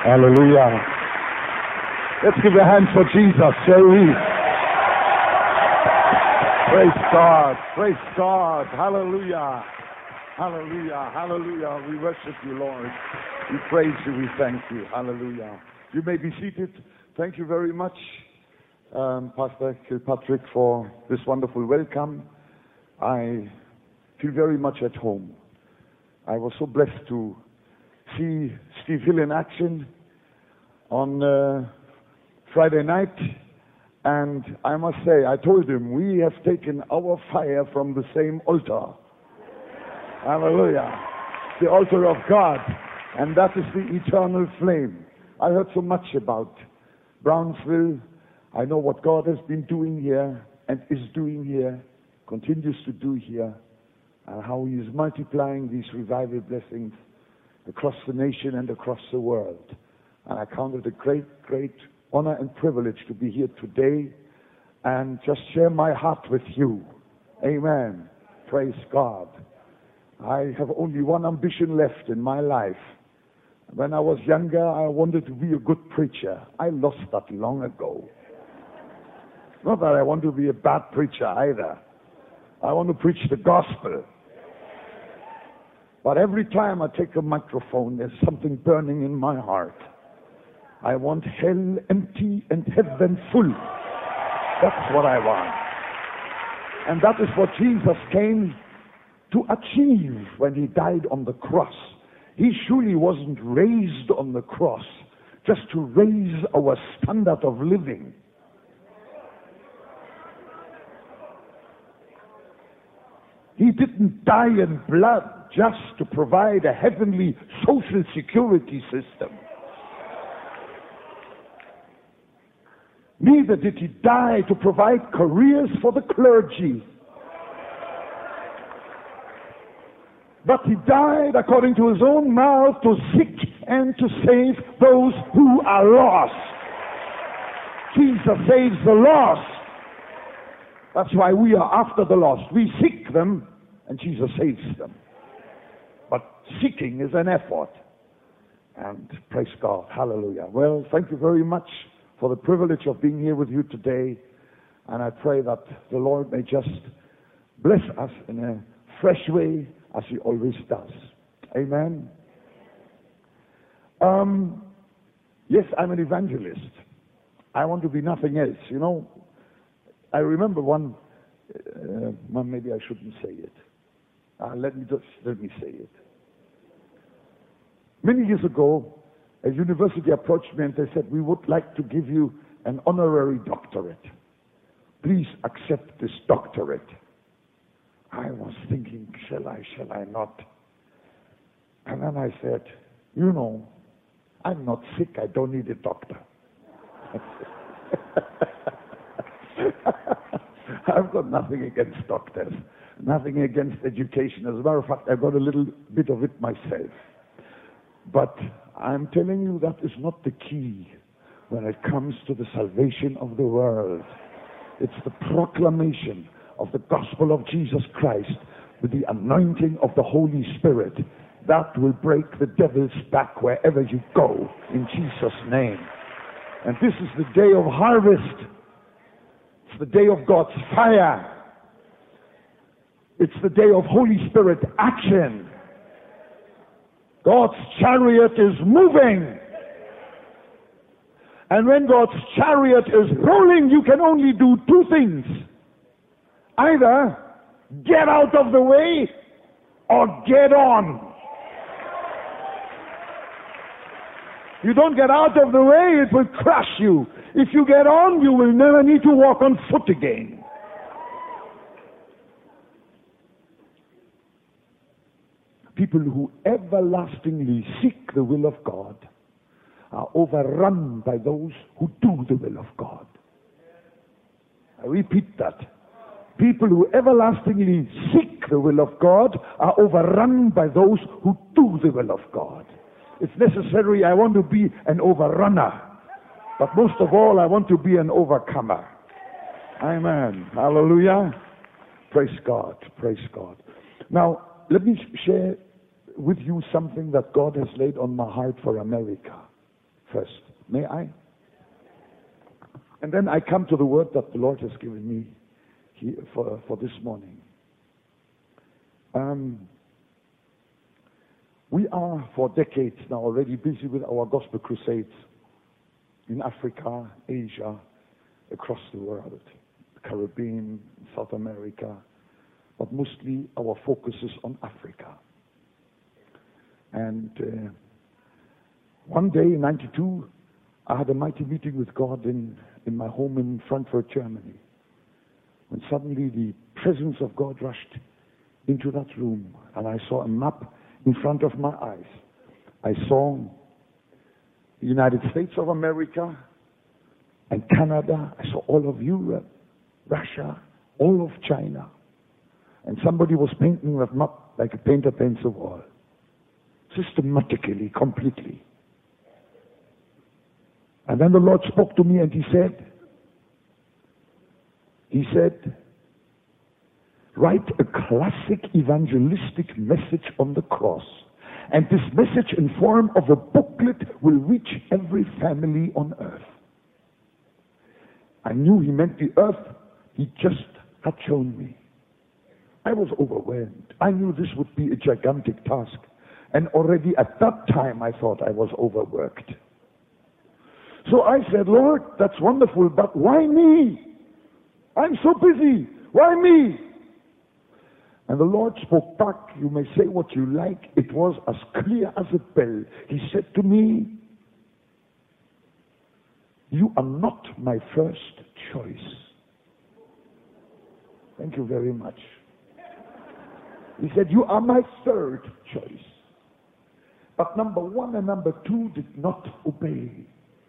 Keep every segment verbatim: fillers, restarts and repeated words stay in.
Hallelujah. Let's give a hand for Jesus, shall we? Praise God. Praise God. Hallelujah. Hallelujah. Hallelujah. We worship you, Lord. We praise you. We thank you. Hallelujah. You may be seated. Thank you very much, um, Pastor Kilpatrick, for this wonderful welcome. I feel very much at home. I was so blessed to see Steve Hill in action on uh, Friday night, and I must say, I told him, we have taken our fire from the same altar. Hallelujah. The altar of God, and that is the eternal flame. I heard so much about Brownsville. I know what God has been doing here and is doing here, continues to do here, and how he is multiplying these revival blessings across the nation and across the world. And I count it a great, great honor and privilege to be here today and just share my heart with you. Amen. Praise God. I have only one ambition left in my life. When I was younger, I wanted to be a good preacher. I lost that long ago. Not that I want to be a bad preacher either. I want to preach the gospel. But every time I take a microphone, there's something burning in my heart. I want hell empty and heaven full. That's what I want. And that is what Jesus came to achieve when he died on the cross. He surely wasn't raised on the cross just to raise our standard of living. He didn't die in blood just to provide a heavenly social security system. Neither did he die to provide careers for the clergy. But he died, according to his own mouth, to seek and to save those who are lost. Jesus saves the lost. That's why we are after the lost. We seek them, and Jesus saves them. But seeking is an effort. And praise God. Hallelujah. Well, thank you very much for the privilege of being here with you today. And I pray that the Lord may just bless us in a fresh way, as he always does. Amen. Um, yes, I'm an evangelist. I want to be nothing else. You know, I remember one, uh, well, maybe I shouldn't say it. Uh, let me just, let me say it. Many years ago, a university approached me and they said, we would like to give you an honorary doctorate. Please accept this doctorate. I was thinking, shall I, shall I not? And then I said, you know, I'm not sick, I don't need a doctor. I've got nothing against doctors, nothing against education. As a matter of fact, I've got a little bit of it myself. But I'm telling you, that is not the key when it comes to the salvation of the world. It's the proclamation of the gospel of Jesus Christ with the anointing of the Holy Spirit. That will break the devil's back wherever you go, in Jesus' name. And this is the day of harvest. It's the day of God's fire. It's the day of Holy Spirit action. God's chariot is moving. And when God's chariot is rolling, you can only do two things. Either get out of the way or get on. You don't get out of the way, it will crush you. If you get on, you will never need to walk on foot again. People who everlastingly seek the will of God are overrun by those who do the will of God. I repeat that. People who everlastingly seek the will of God are overrun by those who do the will of God. It's necessary, I want to be an overrunner. But most of all, I want to be an overcomer. Amen. Hallelujah. Praise God. Praise God. Now, let me share with you something that God has laid on my heart for America. first. May I? And then I come to the word that the Lord has given me here for, for this morning. Um, we are for decades now already busy with our gospel crusades in Africa, Asia, across the world, the Caribbean, South America, but mostly our focus is on Africa. And uh, one day in ninety-two, I had a mighty meeting with God in, in my home in Frankfurt, Germany, when suddenly the presence of God rushed into that room, and I saw a map in front of my eyes. I saw the United States of America and Canada. I saw all of Europe, Russia, all of China. And somebody was painting that map like a painter paints a wall. Systematically, completely. And then the Lord spoke to me and he said, he said, write a classic evangelistic message on the cross. And this message in form of a booklet will reach every family on earth. I knew he meant the earth. He just had shown me. I was overwhelmed. I knew this would be a gigantic task. And already at that time I thought I was overworked. So I said, Lord, that's wonderful, but why me? I'm so busy. Why me? And the Lord spoke back. You may say what you like. It was as clear as a bell. He said to me, you are not my first choice. Thank you very much. He said, you are my third choice. But number one and number two did not obey.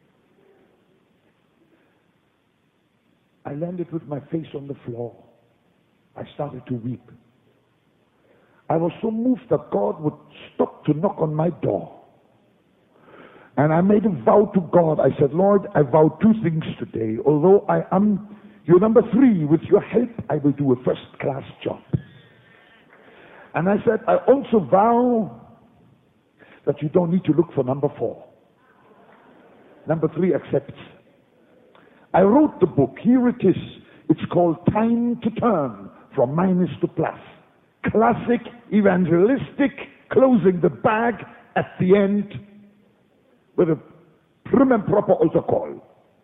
I landed with my face on the floor. I started to weep. I was so moved that God would stop to knock on my door. And I made a vow to God. I said, Lord, I vow two things today. Although I am your number three, with your help, I will do a first-class job. And I said, I also vow that you don't need to look for number four. Number three accepts. I wrote the book. Here it is. It's called Time to Turn from Minus to Plus. Classic, evangelistic, closing the bag at the end with a prim and proper altar call.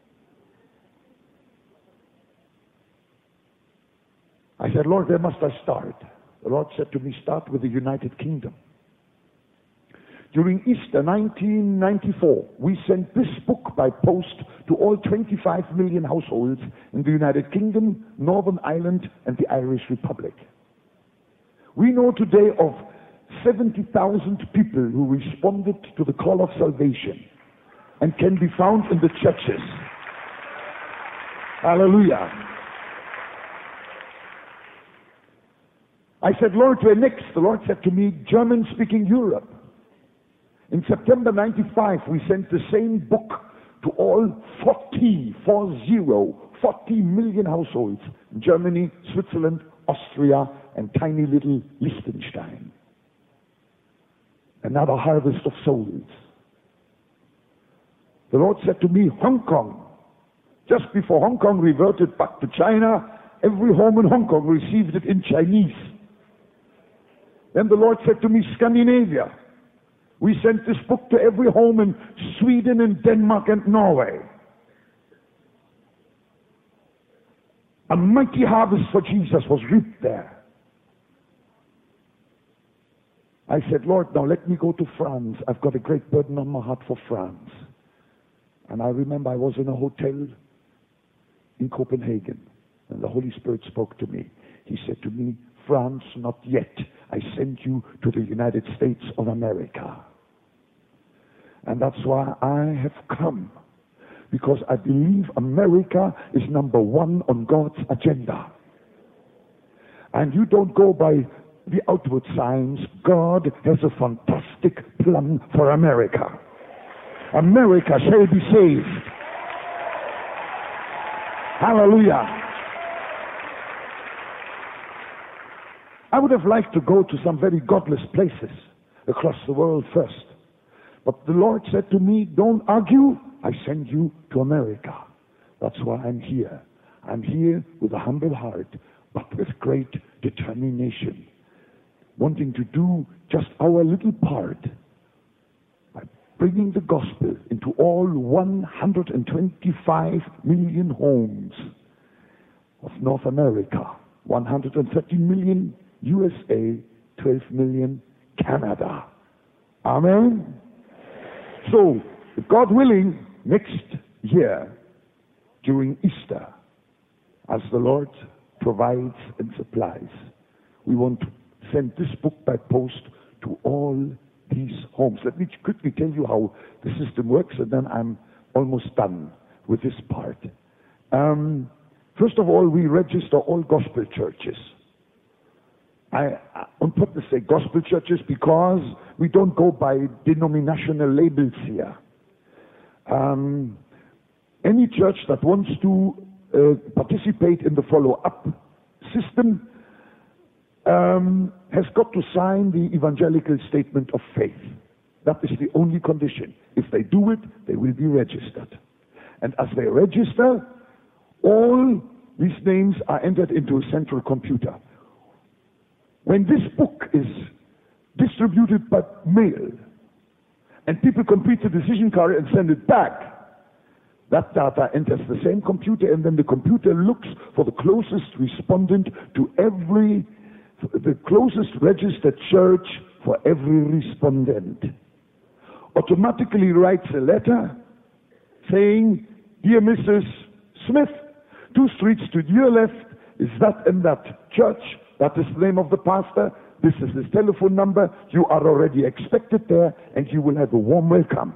I said, Lord, where must I start? The Lord said to me, start with the United Kingdom. During Easter nineteen ninety-four, we sent this book by post to all twenty-five million households in the United Kingdom, Northern Ireland, and the Irish Republic. We know today of seventy thousand people who responded to the call of salvation and can be found in the churches. Hallelujah. I said, Lord, where next? The Lord said to me, German-speaking Europe. In September ninety-five, we sent the same book to all forty, four zero, forty million households in Germany, Switzerland, Austria, and tiny little Liechtenstein. Another harvest of souls. The Lord said to me, Hong Kong. Just before Hong Kong reverted back to China, every home in Hong Kong received it in Chinese. Then the Lord said to me, Scandinavia. We sent this book to every home in Sweden and Denmark and Norway. A mighty harvest for Jesus was reaped there. I said, Lord, now let me go to France. I've got a great burden on my heart for France. And I remember I was in a hotel in Copenhagen, and the Holy Spirit spoke to me. He said to me, France, not yet. I send you to the United States of America. And that's why I have come. Because I believe America is number one on God's agenda. And you don't go by the outward signs. God has a fantastic plan for America. America shall be saved. Hallelujah. I would have liked to go to some very godless places across the world first. But the Lord said to me, don't argue, I send you to America. That's why I'm here. I'm here with a humble heart, but with great determination, wanting to do just our little part by bringing the gospel into all one hundred twenty-five million homes of North America, one hundred thirty million U S A, twelve million Canada. Amen? So, God willing, next year, during Easter, as the Lord provides and supplies, we want to send this book by post to all these homes. Let me quickly tell you how the system works, and then I'm almost done with this part. Um, first of all, we register all gospel churches. I, I on purpose say gospel churches because we don't go by denominational labels here. Um, any church that wants to uh, participate in the follow-up system um, has got to sign the evangelical statement of faith. That is the only condition. If they do it, they will be registered. And as they register, all these names are entered into a central computer. When this book is distributed by mail, and people complete the decision card and send it back, that data enters the same computer, and then the computer looks for the closest respondent to every, the closest registered church for every respondent. Automatically writes a letter saying, dear Missus Smith, two streets to your left is that and that church. That is the name of the pastor. This is his telephone number. You are already expected there, and you will have a warm welcome.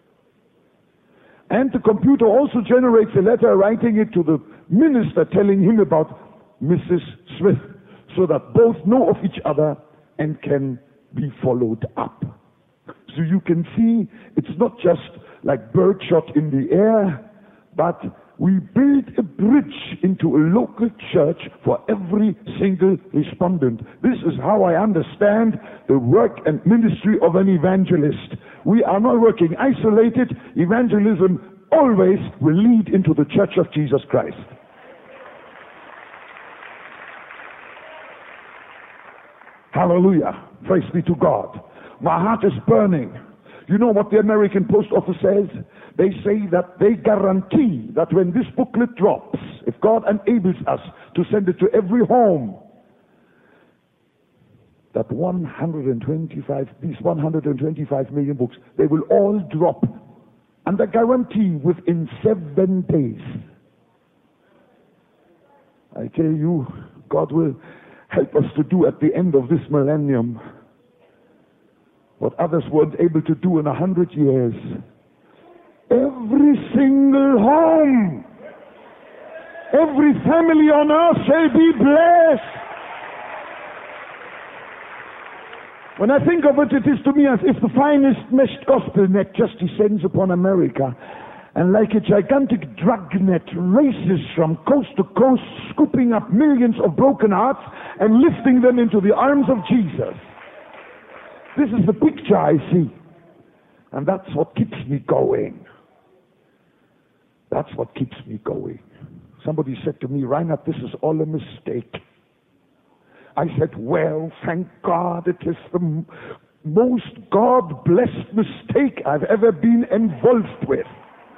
And the computer also generates a letter writing it to the minister telling him about Missus Smith, so that both know of each other and can be followed up. So you can see it's not just like birdshot in the air, but we build a bridge into a local church for every single respondent. This is how I understand the work and ministry of an evangelist. We are not working isolated. Evangelism always will lead into the Church of Jesus Christ. Hallelujah. Praise be to God. My heart is burning. You know what the American Post Office says? They say that they guarantee that when this booklet drops, if God enables us to send it to every home, that one hundred twenty-five, these one hundred twenty-five million books, they will all drop under guarantee within seven days. I tell you, God will help us to do at the end of this millennium what others weren't able to do in a hundred years. Every single home, every family on earth shall be blessed. When I think of it, it is to me as if the finest meshed gospel net just descends upon America, and like a gigantic drug net races from coast to coast, scooping up millions of broken hearts and lifting them into the arms of Jesus. This is the picture I see, and that's what keeps me going. That's what keeps me going. Somebody said to me, Reinhard, this is all a mistake. I said, well, thank God, it is the m- most God-blessed mistake I've ever been involved with.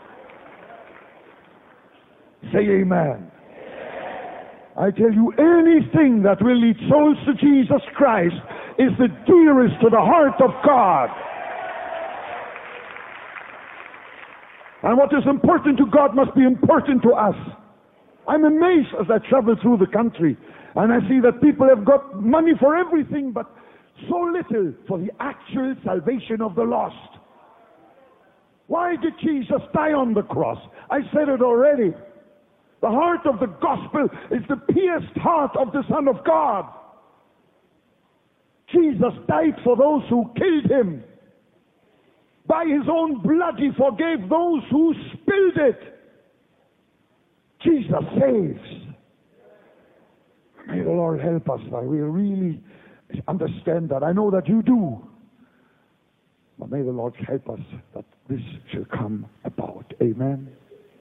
Say amen. I tell you, anything that will lead souls to Jesus Christ is the dearest to the heart of God. And what is important to God must be important to us. I'm amazed as I travel through the country and I see that people have got money for everything but so little for the actual salvation of the lost. Why did Jesus die on the cross? I said it already. The heart of the gospel is the pierced heart of the Son of God. Jesus died for those who killed him. By his own blood he forgave those who spilled it. Jesus saves. May the Lord help us that we really understand that. I know that you do. But may the Lord help us that this shall come about. Amen.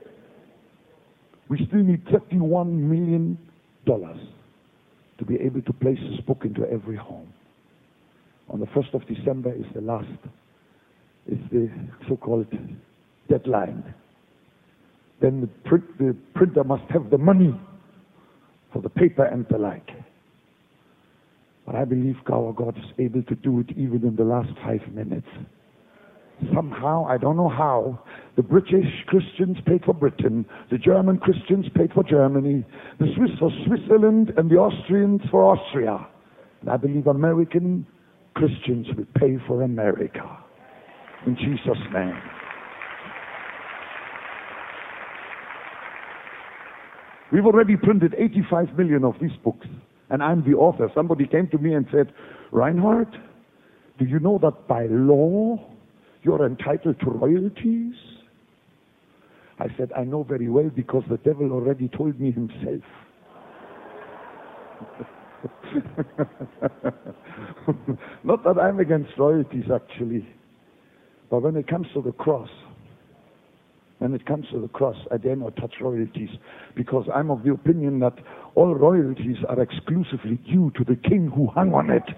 We still need thirty-one million dollars to be able to place this book into every home. On the first of December is the last, is the so-called deadline. Then the, print, the printer must have the money for the paper and the like. But I believe our God is able to do it even in the last five minutes. Somehow, I don't know how, the British Christians paid for Britain, the German Christians paid for Germany, the Swiss for Switzerland, and the Austrians for Austria. And I believe American Christians will pay for America. In Jesus' name. We've already printed eighty-five million of these books. And I'm the author. Somebody came to me and said, Reinhard, do you know that by law you're entitled to royalties? I said, I know very well because the devil already told me himself. Not that I'm against royalties actually, but when it comes to the cross, When it comes to the cross, I dare not touch royalties, because I'm of the opinion that all royalties are exclusively due to the king who hung on it.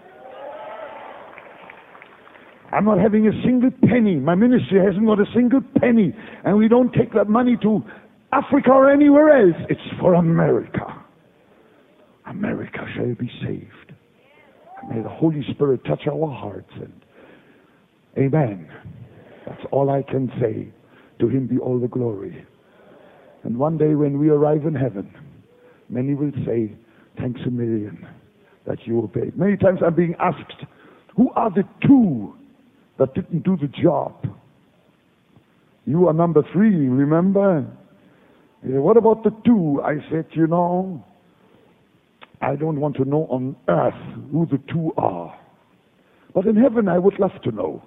I'm not having a single penny. My ministry hasn't got a single penny. And we don't take that money to Africa or anywhere else. It's for America. America shall be saved. And may the Holy Spirit touch our hearts. And amen. That's all I can say. To him be all the glory. And one day when we arrive in heaven, many will say, thanks a million that you obeyed. Many times I'm being asked, who are the two that didn't do the job? You are number three, remember? He said, what about the two? I said, you know, I don't want to know on earth who the two are. But in heaven I would love to know.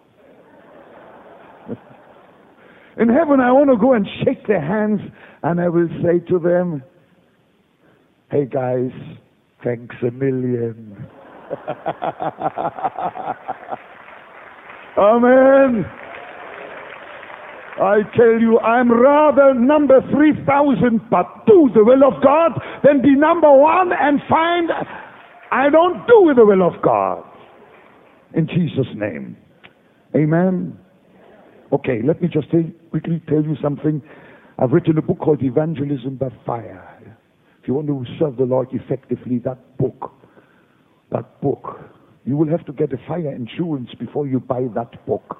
In heaven, I want to go and shake their hands, and I will say to them, hey guys, thanks a million. Amen. I tell you, I'm rather number three thousand, but do the will of God, than be number one and find I don't do the will of God. In Jesus' name. Amen. Okay, let me just tell, quickly tell you something. I've written a book called Evangelism by Fire. If you want to serve the Lord effectively, that book, that book, you will have to get a fire insurance before you buy that book.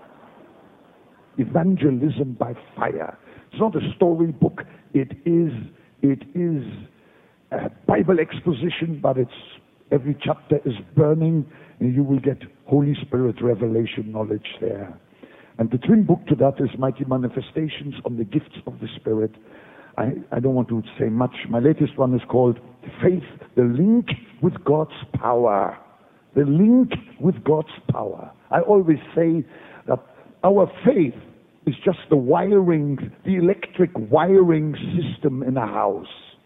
Evangelism by Fire. It's not a story book. It is, it is a Bible exposition, but it's every chapter is burning, and you will get Holy Spirit revelation knowledge there. And the twin book to that is Mighty Manifestations on the Gifts of the Spirit. I, I don't want to say much. My latest one is called Faith, the Link with God's Power. The Link with God's Power. I always say that our faith is just the wiring, the electric wiring system in a house.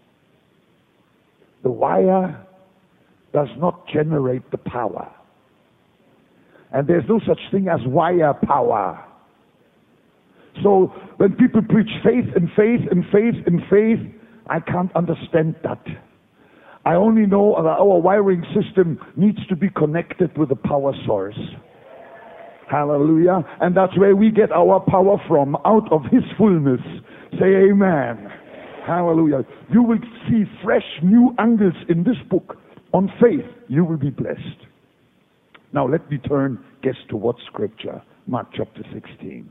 The wire does not generate the power. And there's no such thing as wire power. So when people preach faith and faith and faith and faith, I can't understand that. I only know that our wiring system needs to be connected with the power source. Hallelujah. And that's where we get our power from, out of his fullness. Say amen. Hallelujah. You will see fresh new angles in this book on faith. You will be blessed. Now let me turn, guess to what scripture? Mark chapter sixteen.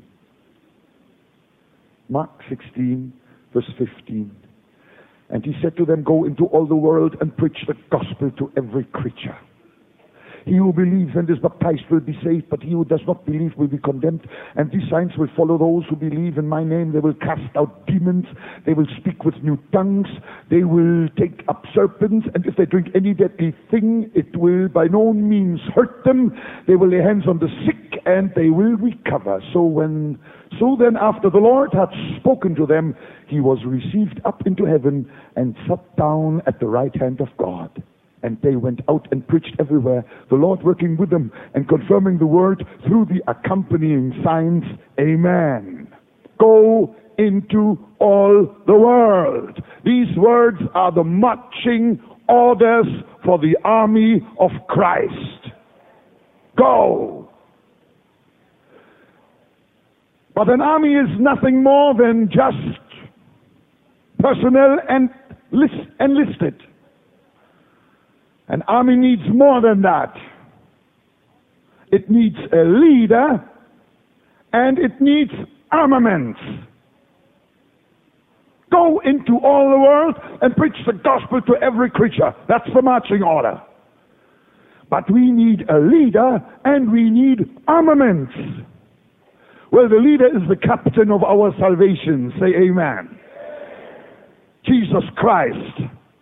Mark sixteen, verse fifteen. And he said to them, go into all the world and preach the gospel to every creature. He who believes and is baptized will be saved, but he who does not believe will be condemned. And these signs will follow those who believe in my name. They will cast out demons. They will speak with new tongues. They will take up serpents. And if they drink any deadly thing, it will by no means hurt them. They will lay hands on the sick and they will recover. So when, so then after the Lord had spoken to them, he was received up into heaven and sat down at the right hand of God. And they went out and preached everywhere, the Lord working with them and confirming the word through the accompanying signs. Amen. Go into all the world. These words are the marching orders for the army of Christ. Go. But an army is nothing more than just personnel and list, enlisted. An army needs more than that. It needs a leader and it needs armaments. Go into all the world and preach the gospel to every creature. That's the marching order. But we need a leader and we need armaments. Well, the leader is the captain of our salvation. Say amen. Jesus Christ.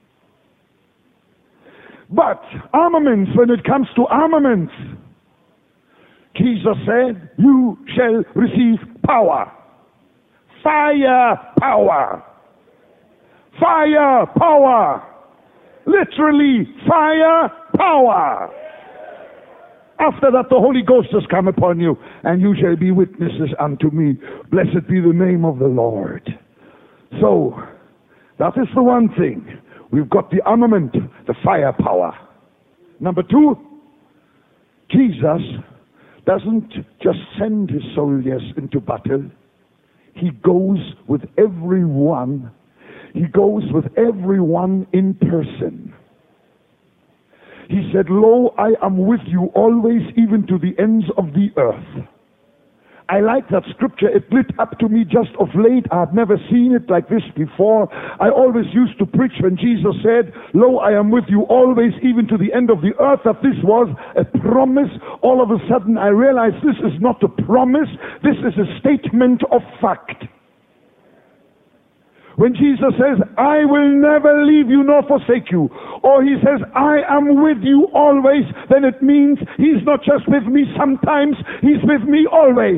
But armaments, when it comes to armaments, Jesus said, you shall receive power. Fire power. Fire power. Literally, fire power. After that, the Holy Ghost has come upon you, and you shall be witnesses unto me. Blessed be the name of the Lord. So, that is the one thing. We've got the armament, the firepower. Number two, Jesus doesn't just send his soldiers into battle. He goes with everyone. He goes with everyone in person. He said, lo, I am with you always, even to the ends of the earth. I like that scripture. It lit up to me just of late. I have never seen it like this before. I always used to preach when Jesus said, lo, I am with you always, even to the end of the earth, that this was a promise. All of a sudden I realized this is not a promise. This is a statement of fact. When Jesus says, I will never leave you nor forsake you, or he says, I am with you always, then it means he's not just with me sometimes, he's with me always.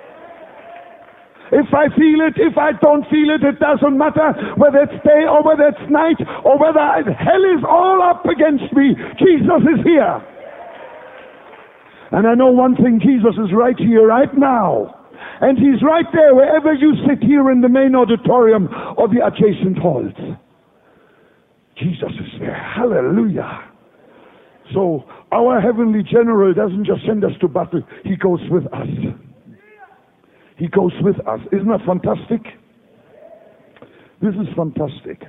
If I feel it, if I don't feel it, it doesn't matter whether it's day or whether it's night or whether hell is all up against me. Jesus is here. And I know one thing, Jesus is right here, right now. And he's right there wherever you sit here in the main auditorium or the adjacent halls. Jesus is there. Hallelujah. So our heavenly general doesn't just send us to battle. He goes with us. He goes with us. Isn't that fantastic? This is fantastic.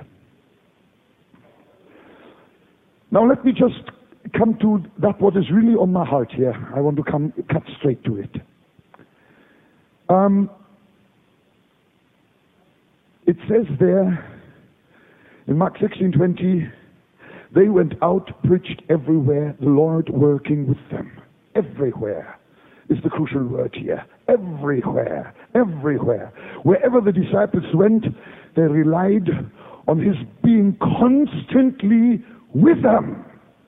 Now let me just come to that what is really on my heart here. I want to come cut straight to it. Um, it says there in Mark sixteen twenty, they went out, preached everywhere, the Lord working with them. Everywhere is the crucial word here. Everywhere, everywhere. Wherever the disciples went, they relied on his being constantly with them.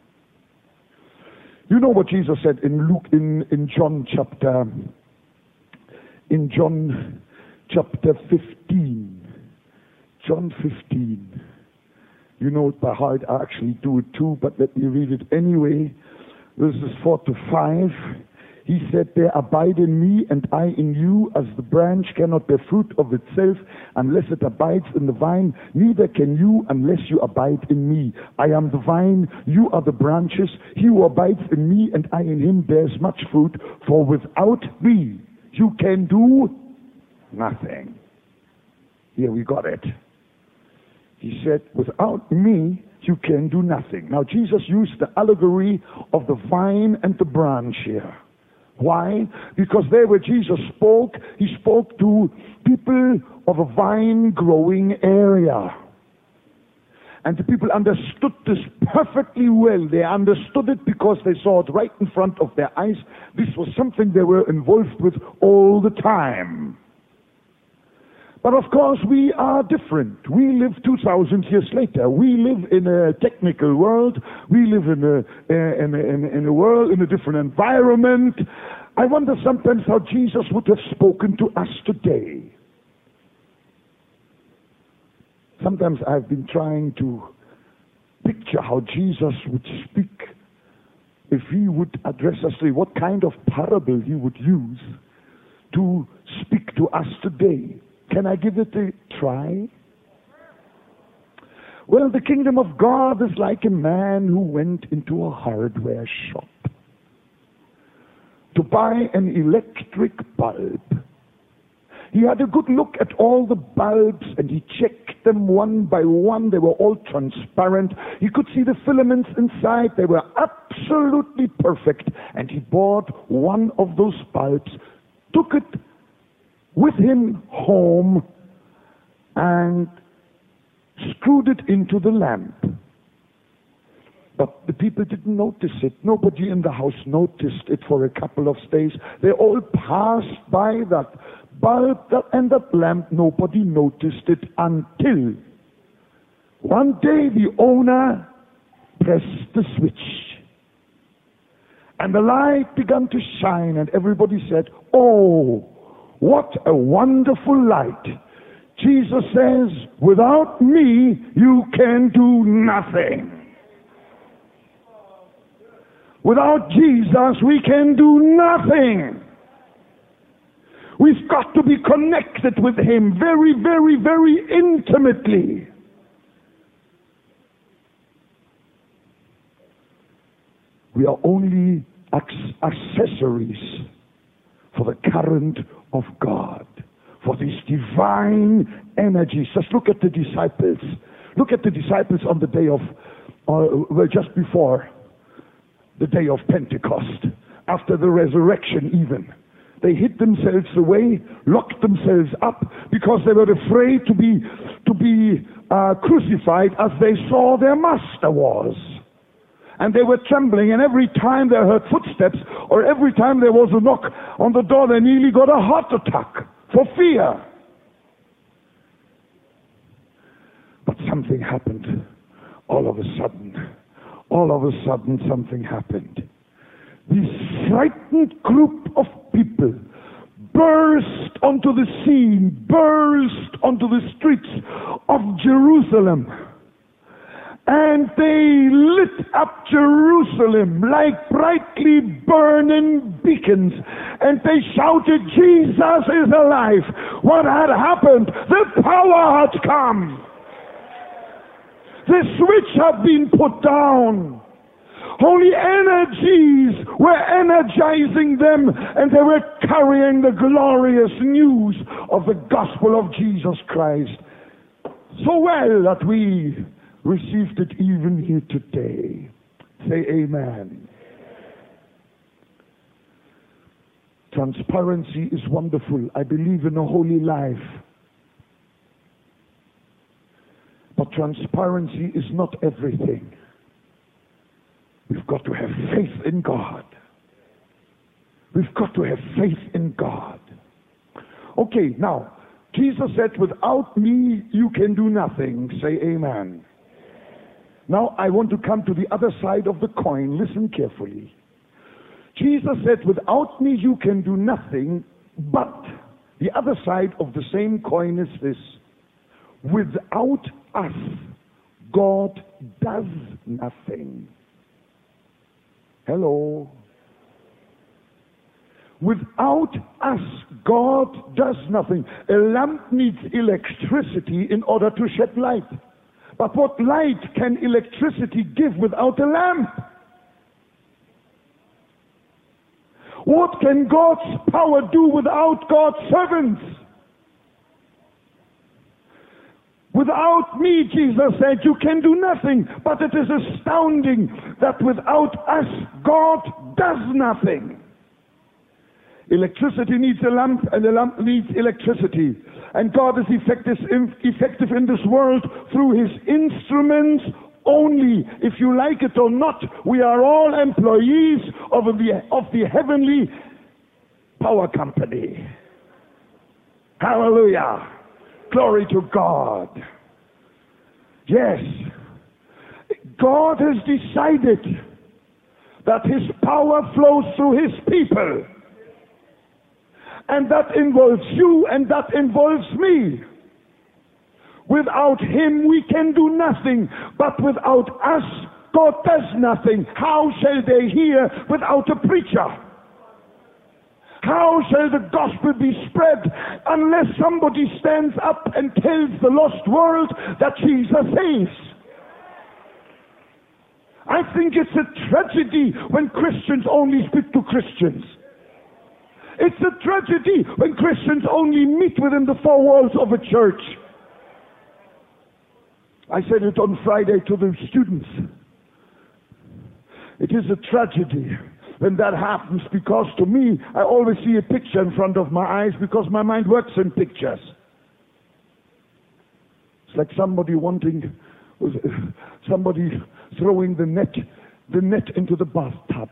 You know what Jesus said in Luke, in, in John chapter In John chapter fifteen. John fifteen. You know it by heart. I actually do it too, but let me read it anyway. Verses four to five. He said, there, abide in me and I in you, as the branch cannot bear fruit of itself unless it abides in the vine, neither can you unless you abide in me. I am the vine, you are the branches. He who abides in me and I in him bears much fruit, for without me you can do nothing. Here we got it. He said, without me you can do nothing. Now Jesus used the allegory of the vine and the branch here. Why? Because there where Jesus spoke, he spoke to people of a vine-growing area. And the people understood this perfectly well. They understood it because they saw it right in front of their eyes. This was something they were involved with all the time. But of course, we are different. We live two thousand years later. We live in a technical world. We live in a, in a, in a, in a world, in a different environment. I wonder sometimes how Jesus would have spoken to us today. Sometimes I've been trying to picture how Jesus would speak if he would address us today, what kind of parable he would use to speak to us today. Can I give it a try? Well, the kingdom of God is like a man who went into a hardware shop to buy an electric bulb. He had a good look at all the bulbs and he checked them one by one. They were all transparent. He could see the filaments inside. They were absolutely perfect. And he bought one of those bulbs, took it with him home, and screwed it into the lamp. But the people didn't notice it. Nobody in the house noticed it for a couple of days. They all passed by that bulb that, and that lamp. Nobody noticed it until one day the owner pressed the switch. And the light began to shine and everybody said, "Oh, what a wonderful light." Jesus says, "Without me, you can do nothing." Without Jesus, we can do nothing. We've got to be connected with him very, very, very intimately. We are only accessories for the current of God, for this divine energy. Just look at the disciples. Look at the disciples on the day of, uh, well, just before the day of Pentecost, after the resurrection even. They hid themselves away, locked themselves up, because they were afraid to be to be uh, crucified as they saw their master was. And they were trembling, and every time they heard footsteps, or every time there was a knock on the door, they nearly got a heart attack for fear. But something happened all of a sudden. All of a sudden something happened. This frightened group of people burst onto the scene, burst onto the streets of Jerusalem. And they lit up Jerusalem like brightly burning beacons. And they shouted, "Jesus is alive." What had happened? The power had come. The switch had been put down. Holy energies were energizing them, and they were carrying the glorious news of the gospel of Jesus Christ so well that we received it even here today. Say amen. Transparency is wonderful. I believe in a holy life. But transparency is not everything. We've got to have faith in God. We've got to have faith in God. Okay, now, Jesus said, "Without me, you can do nothing." Say amen. Now, I want to come to the other side of the coin. Listen carefully. Jesus said, "Without me, you can do nothing," but the other side of the same coin is this: without us, God does nothing. Hello. Without us, God does nothing. A lamp needs electricity in order to shed light. But what light can electricity give without a lamp? What can God's power do without God's servants? Without me, Jesus said, you can do nothing. But it is astounding that without us, God does nothing. Electricity needs a lamp, and a lamp needs electricity. And God is effective in, effective in this world through his instruments only. If you like it or not, we are all employees of the, of the heavenly power company. Hallelujah. Glory to God. Yes, God has decided that his power flows through his people. And that involves you, and that involves me. Without him we can do nothing, but without us God does nothing. How shall they hear without a preacher? How shall the gospel be spread unless somebody stands up and tells the lost world that Jesus saves? I think it's a tragedy when Christians only speak to Christians. It's a tragedy when Christians only meet within the four walls of a church. I said it on Friday to the students. It is a tragedy when that happens, because to me, I always see a picture in front of my eyes because my mind works in pictures. It's like somebody wanting, somebody throwing the net, the net into the bathtub.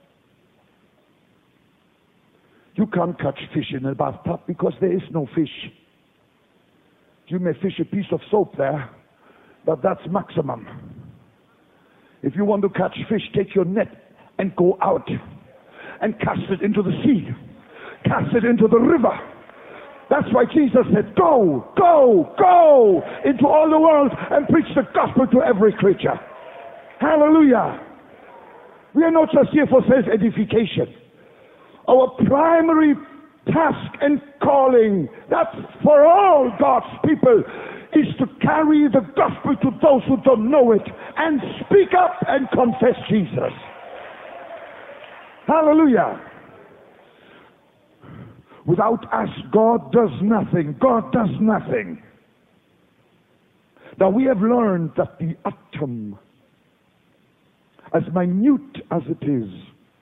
You can't catch fish in a bathtub because there is no fish. You may fish a piece of soap there, but that's maximum. If you want to catch fish, take your net and go out and cast it into the sea. Cast it into the river. That's why Jesus said, go, go, go into all the world and preach the gospel to every creature. Hallelujah. We are not just here for self-edification. Our primary task and calling, that's for all God's people, is to carry the gospel to those who don't know it and speak up and confess Jesus. Hallelujah. Without us, God does nothing. God does nothing. Now we have learned that the atom, as minute as it is,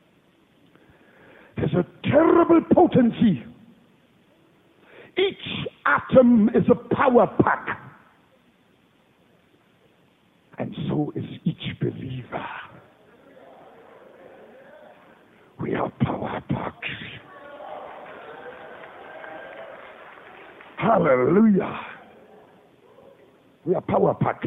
has a terrible potency. Each atom is a power pack. And so is each believer. We are power packs. Hallelujah. We are power packs.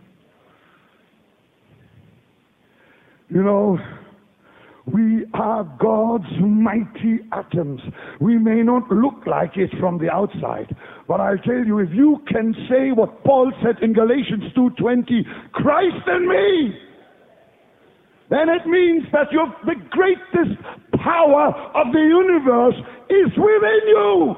You know, we are God's mighty atoms. We may not look like it from the outside, but I'll tell you, if you can say what Paul said in Galatians two twenty, Christ in me, then it means that you're, the greatest power of the universe is within you.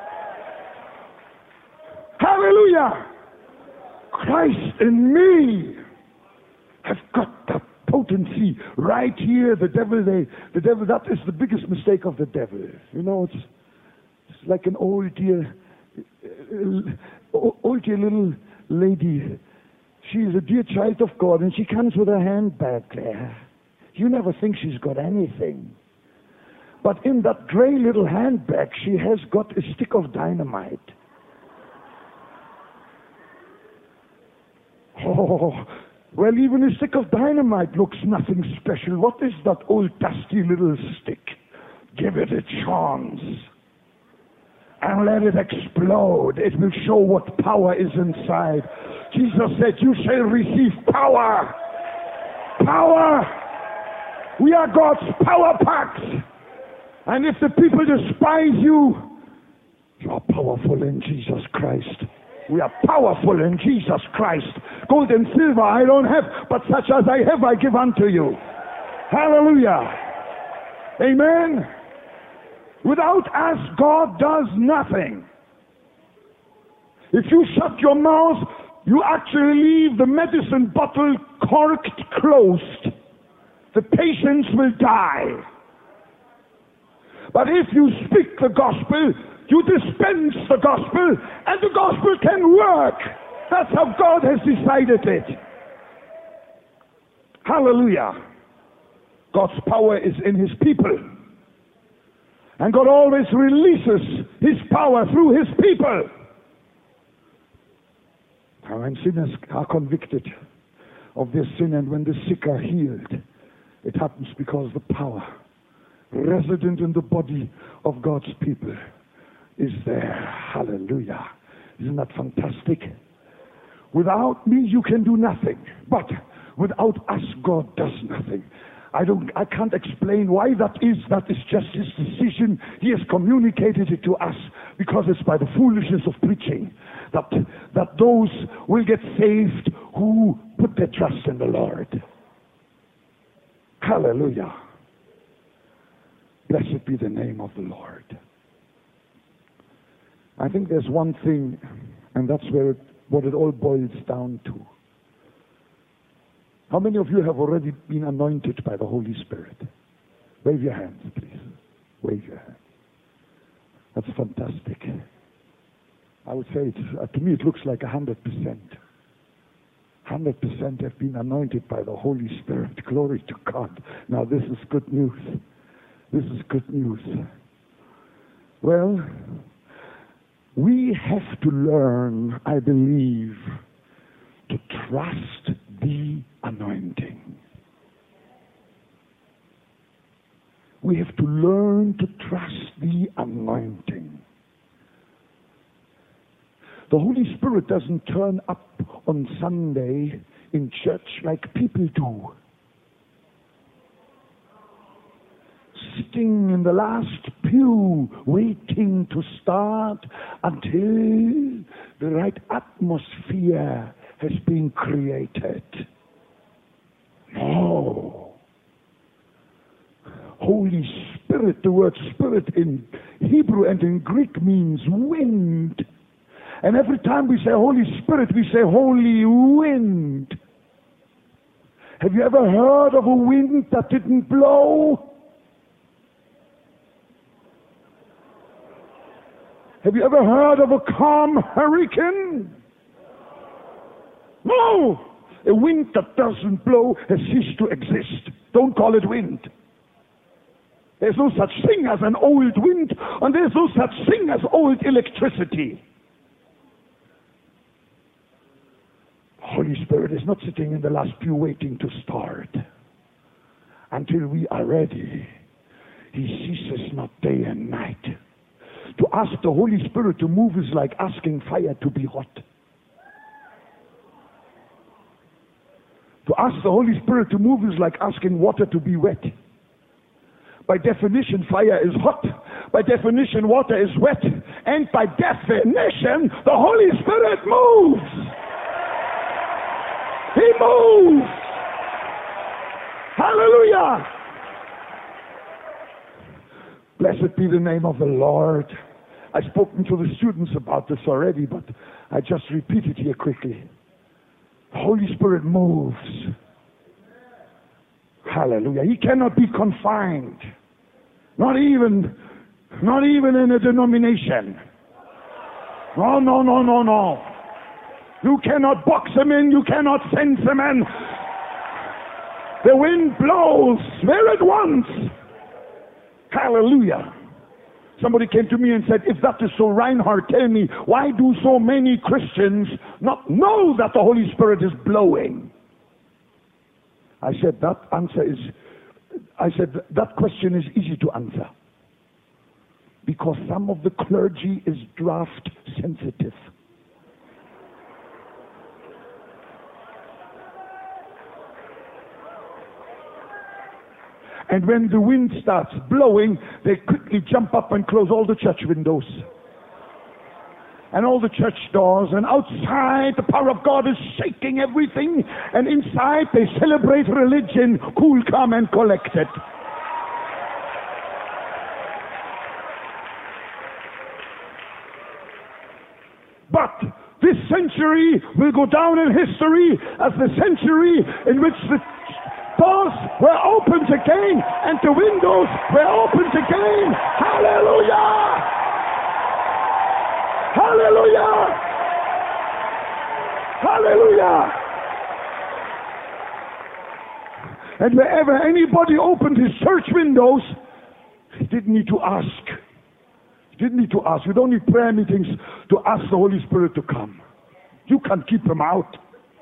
Hallelujah. Christ in me has got the potency right here. The devil, they, the devil, that is the biggest mistake of the devil. You know, it's, it's like an old dear, uh, old dear little lady. She is a dear child of God, and she comes with her handbag there. You never think she's got anything. But in that gray little handbag, she has got a stick of dynamite. Oh, well, even a stick of dynamite looks nothing special. What is that old dusty little stick? Give it a chance and let it explode. It will show what power is inside. Jesus said, you shall receive power. Power. We are God's power packs. And if the people despise you, you are powerful in Jesus Christ. We are powerful in Jesus Christ. Gold and silver I don't have, but such as I have I give unto you. Hallelujah. Amen. Without us, God does nothing. If you shut your mouth, you actually leave the medicine bottle corked closed. The patients will die. But if you speak the gospel, you dispense the gospel, and the gospel can work. That's how God has decided it. Hallelujah. God's power is in his people. And God always releases his power through his people. Now, when sinners are convicted of their sin and when the sick are healed, it happens because the power resident in the body of God's people is there. Hallelujah. Isn't that fantastic? Without me, you can do nothing. But without us, God does nothing. I don't, I can't explain why that is. That is just his decision. He has communicated it to us because it's by the foolishness of preaching that, that those will get saved who put their trust in the Lord. Hallelujah. Blessed be the name of the Lord. I think there's one thing, and that's where it, what it all boils down to. How many of you have already been anointed by the Holy Spirit? Wave your hands, please. Wave your hands. That's fantastic. I would say, it's, uh, to me, it looks like a hundred percent. Hundred percent have been anointed by the Holy Spirit. Glory to God. Now, this is good news. This is good news. Well, we have to learn, I believe, to trust the anointing. We have to learn to trust the anointing. The Holy Spirit doesn't turn up on Sunday in church like people do. Sitting in the last pew, waiting to start until the right atmosphere has been created. No. Holy Spirit, the word Spirit in Hebrew and in Greek means wind. And every time we say Holy Spirit, we say Holy Wind. Have you ever heard of a wind that didn't blow? Have you ever heard of a calm hurricane? No! A wind that doesn't blow has ceased to exist. Don't call it wind. There's no such thing as an old wind, and there's no such thing as old electricity. Holy Spirit is not sitting in the last pew waiting to start. Until we are ready, He ceases not day and night. To ask the Holy Spirit to move is like asking fire to be hot. To ask the Holy Spirit to move is like asking water to be wet. By definition, fire is hot. By definition, water is wet. And by definition, the Holy Spirit moves. He moves. Hallelujah. Blessed be the name of the Lord. I've spoken to the students about this already, but I just repeat it here quickly. The Holy Spirit moves. Hallelujah. He cannot be confined. Not even, not even in a denomination. No, no, no, no, no. You cannot box him in. You cannot sense him in. The wind blows where it wants. Hallelujah. Somebody came to me and said, if that is so, Reinhard, tell me, why do so many Christians not know that the Holy Spirit is blowing? I said, that answer is, I said, that question is easy to answer. Because some of the clergy is draft sensitive. And when the wind starts blowing, they quickly jump up and close all the church windows and all the church doors. And outside, the power of God is shaking everything. And inside, they celebrate religion, cool, calm, and collected. But this century will go down in history as the century in which the doors were opened again and the windows were opened again. Hallelujah! Hallelujah! Hallelujah! And wherever anybody opened his church windows, he didn't need to ask. He didn't need to ask. You don't need prayer meetings to ask the Holy Spirit to come. You can keep him out.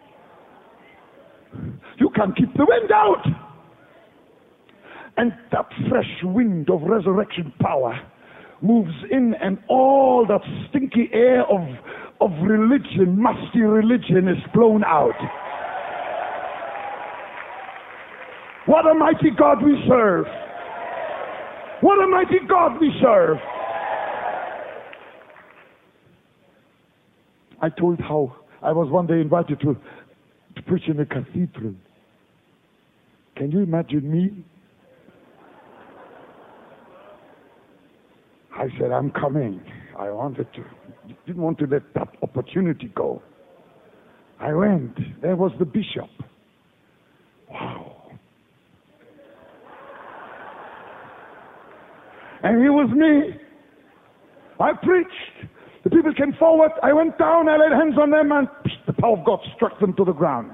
You can keep the wind out. And that fresh wind of resurrection power moves in, and all that stinky air of, of religion, musty religion, is blown out. What What a mighty God we serve. What a mighty God we serve. I told how I was one day invited to, to preach in a cathedral. Can you imagine me? I said, I'm coming. I wanted to, didn't want to let that opportunity go. I went. There was the bishop. Wow. And he was me. I preached. The people came forward. I went down. I laid hands on them, and the power of God struck them to the ground.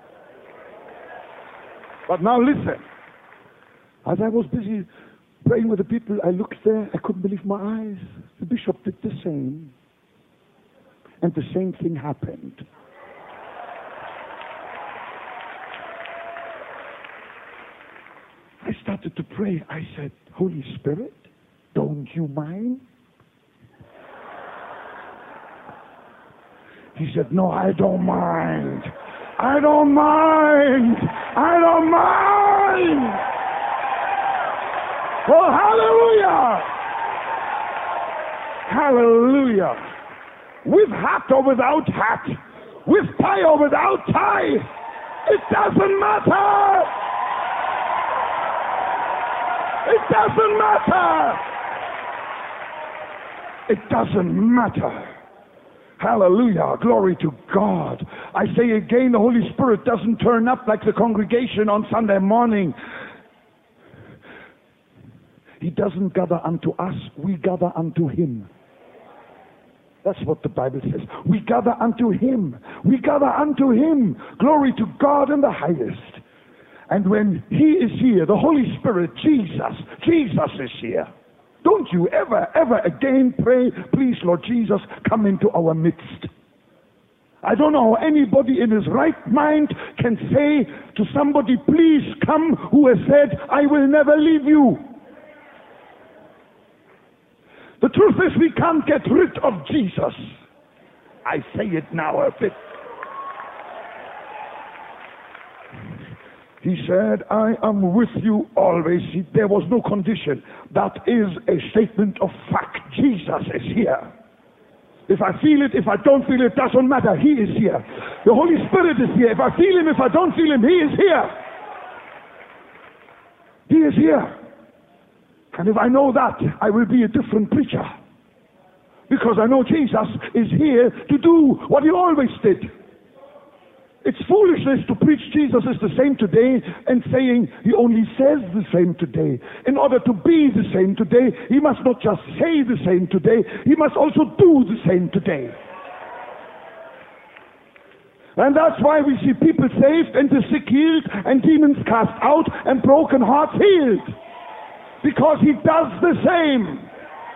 But now listen. As I was busy praying with the people, I looked there. I couldn't believe my eyes. The bishop did the same. And the same thing happened. I started to pray. I said, Holy Spirit, don't you mind? He said, no, I don't mind. I don't mind. I don't mind. Oh, hallelujah. Hallelujah. With hat or without hat, with tie or without tie, it doesn't matter. It doesn't matter. It doesn't matter. Hallelujah. Glory to God. I say again, the Holy Spirit doesn't turn up like the congregation on Sunday morning. He doesn't gather unto us. We gather unto Him. That's what the Bible says. We gather unto Him. We gather unto Him. Glory to God in the highest. And when He is here, the Holy Spirit, Jesus, Jesus is here. Don't you ever, ever again pray, please, Lord Jesus, come into our midst. I don't know how anybody in his right mind can say to somebody, please come, who has said, I will never leave you. The truth is, we can't get rid of Jesus. I say it now a bit. He said, I am with you always. He, there was no condition. That is a statement of fact. Jesus is here. If I feel it, if I don't feel it, doesn't matter. He is here. The Holy Spirit is here. If I feel Him, if I don't feel Him, He is here. He is here. And if I know that, I will be a different preacher. Because I know Jesus is here to do what He always did. It's foolishness to preach Jesus is the same today and saying He only says the same today. In order to be the same today, He must not just say the same today, He must also do the same today. And that's why we see people saved and the sick healed and demons cast out and broken hearts healed. Because He does the same.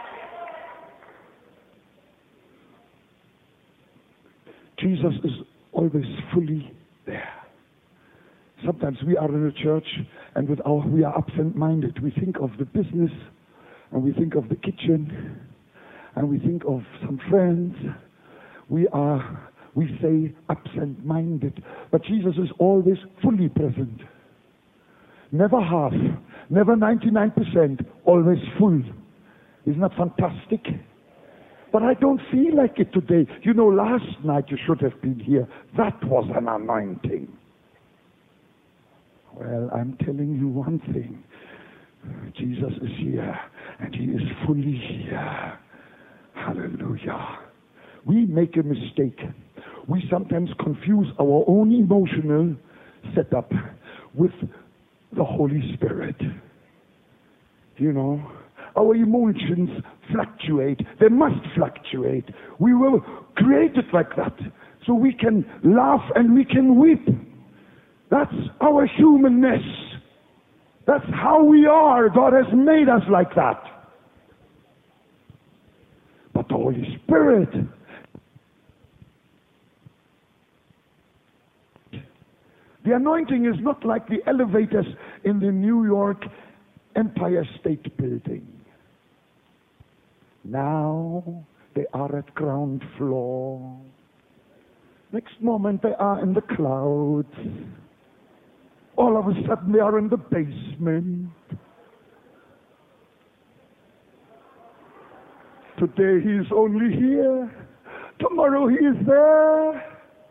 Jesus is always fully there. Sometimes we are in a church and with our, we are absent-minded. We think of the business and we think of the kitchen and we think of some friends. We are, we say, absent-minded. But Jesus is always fully present. Never half, never ninety-nine percent, always full. Isn't that fantastic? But I don't feel like it today. You know, last night you should have been here. That was an anointing. Well, I'm telling you one thing. Jesus is here, and He is fully here. Hallelujah. We make a mistake. We sometimes confuse our own emotional setup with the Holy Spirit. You know, our emotions fluctuate. They must fluctuate. We were created like that. So we can laugh and we can weep. That's our humanness. That's how we are. God has made us like that. But the Holy Spirit, the anointing is not like the elevators in the New York Empire State Building. Now they are at ground floor. Next moment they are in the clouds. All of a sudden they are in the basement. Today he is only here. Tomorrow he is there.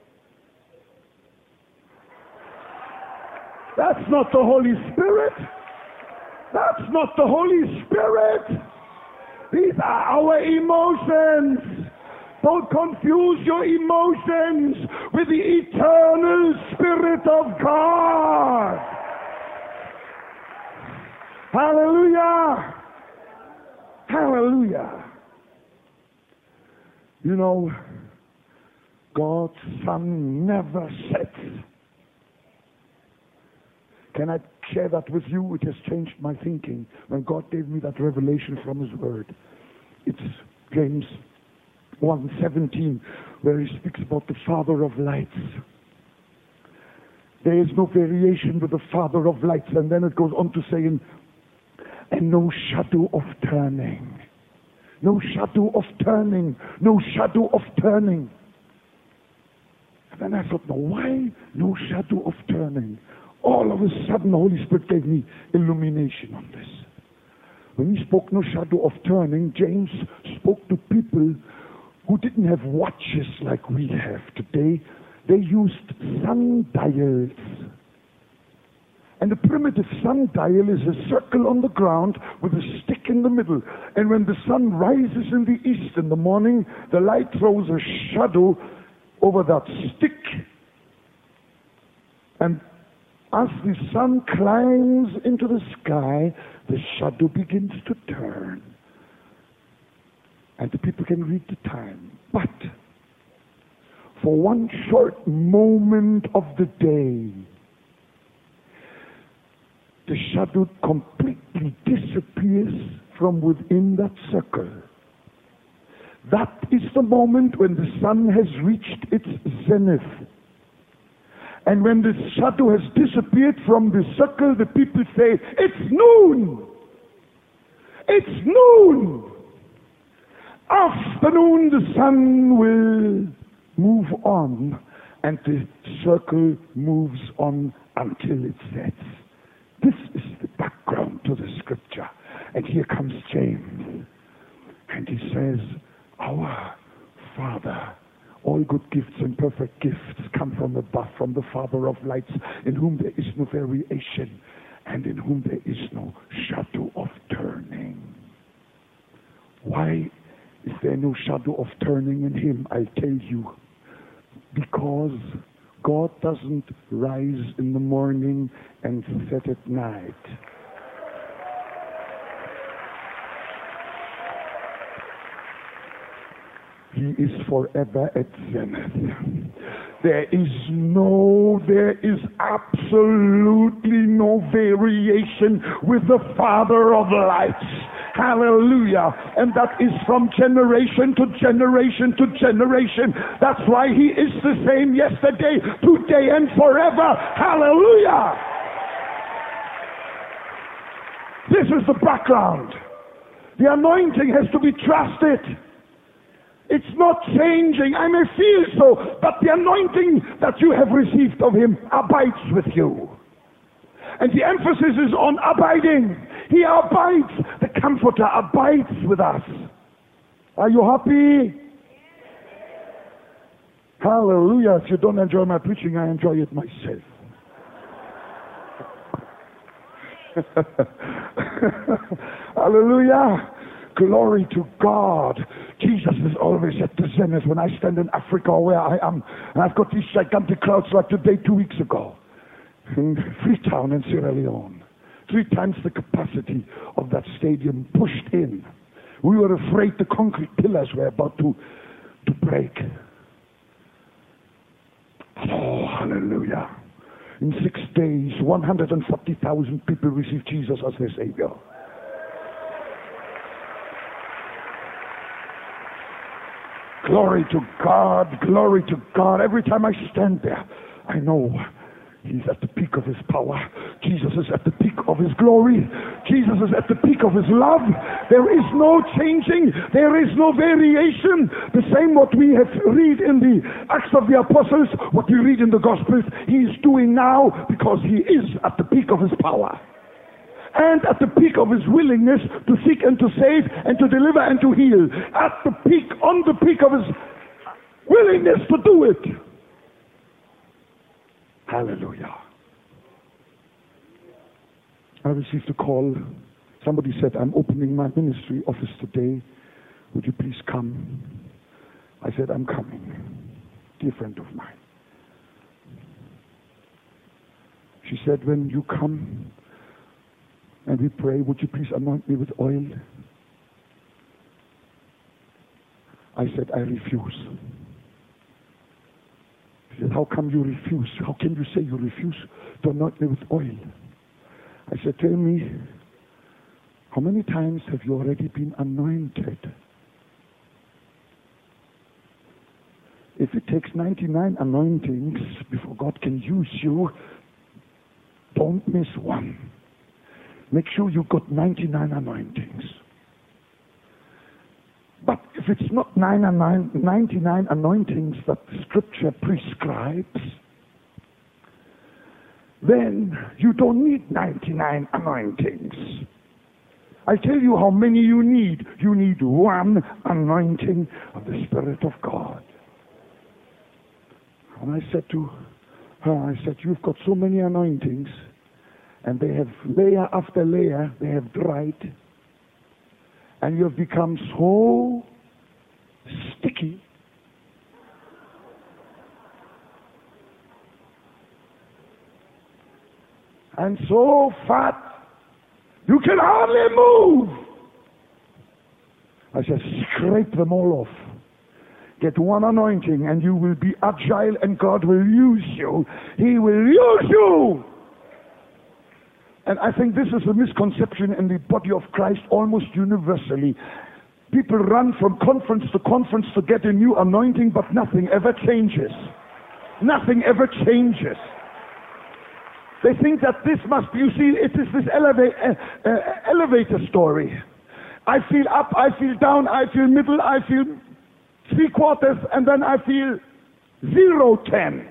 That's not the Holy Spirit. That's not the Holy Spirit. These are our emotions. Don't confuse your emotions with the eternal Spirit of God. Hallelujah. Hallelujah. You know, God's sun never sets. Can I share that with you? It has changed my thinking when God gave me that revelation from His Word. It's James one seventeen, where he speaks about the Father of lights. There is no variation with the Father of lights. And then it goes on to saying, and no shadow of turning. No shadow of turning. No shadow of turning. And then I thought, no, why no shadow of turning? All of a sudden, the Holy Spirit gave me illumination on this. When he spoke no shadow of turning, James spoke to people who didn't have watches like we have today. They used sundials. And the primitive sundial is a circle on the ground with a stick in the middle. And when the sun rises in the east in the morning, the light throws a shadow over that stick. And as the sun climbs into the sky, the shadow begins to turn. And the people can read the time. But for one short moment of the day, the shadow completely disappears from within that circle. That is the moment when the sun has reached its zenith. And when the shadow has disappeared from the circle, the people say, it's noon! It's noon! Afternoon, the sun will move on, and the circle moves on until it sets. This is the background to the scripture. And here comes James, and he says, our Father, all good gifts and perfect gifts come from above, from the Father of lights, in whom there is no variation, and in whom there is no shadow of turning. Why is there no shadow of turning in him? I'll tell you. Because God doesn't rise in the morning and set at night. He is forever at zenith. There is no, there is absolutely no variation with the Father of lights. Hallelujah. And that is from generation to generation to generation. That's why he is the same yesterday, today, and forever. Hallelujah. This is the background. The anointing has to be trusted. It's not changing. I may feel so, but the anointing that you have received of him abides with you. And the emphasis is on abiding. He abides. The Comforter abides with us. Are you happy? Hallelujah. If you don't enjoy my preaching, I enjoy it myself. Hallelujah. Glory to God. Jesus is always at the zenith. When I stand in Africa where I am, and I've got these gigantic crowds like today, two weeks ago, in Freetown in Sierra Leone. Three times the capacity of that stadium pushed in. We were afraid the concrete pillars were about to, to break. Oh, hallelujah. In six days, one hundred forty thousand people received Jesus as their Savior. Glory to God, glory to God. Every time I stand there, I know He's at the peak of his power. Jesus is at the peak of his glory. Jesus is at the peak of his love. There is no changing. There is no variation. The same what we have read in the Acts of the Apostles, what we read in the Gospels, he is doing now because he is at the peak of his power. And at the peak of his willingness to seek and to save and to deliver and to heal. At the peak, on the peak of his willingness to do it. Hallelujah. I received a call. Somebody said, I'm opening my ministry office today. Would you please come? I said, I'm coming. Dear friend of mine. She said, when you come and we pray, would you please anoint me with oil? I said, I refuse. She said, how come you refuse? How can you say you refuse to anoint me with oil? I said, tell me, how many times have you already been anointed? If it takes ninety-nine anointings before God can use you, don't miss one. Make sure you got ninety-nine anointings. But if it's not ninety-nine anointings that the Scripture prescribes, then you don't need ninety-nine anointings. I tell you how many you need. You need one anointing of the Spirit of God. And I said to her, I said, you've got so many anointings, and they have layer after layer, they have dried, and you have become so sticky and so fat you can hardly move. I said, scrape them all off. Get one anointing and you will be agile and God will use you. He will use you. And I think this is a misconception in the body of Christ almost universally. People run from conference to conference to get a new anointing, but nothing ever changes. Nothing ever changes. They think that this must be, you see, it is this eleva- uh, uh, elevator story. I feel up, I feel down, I feel middle, I feel three quarters, and then I feel zero ten.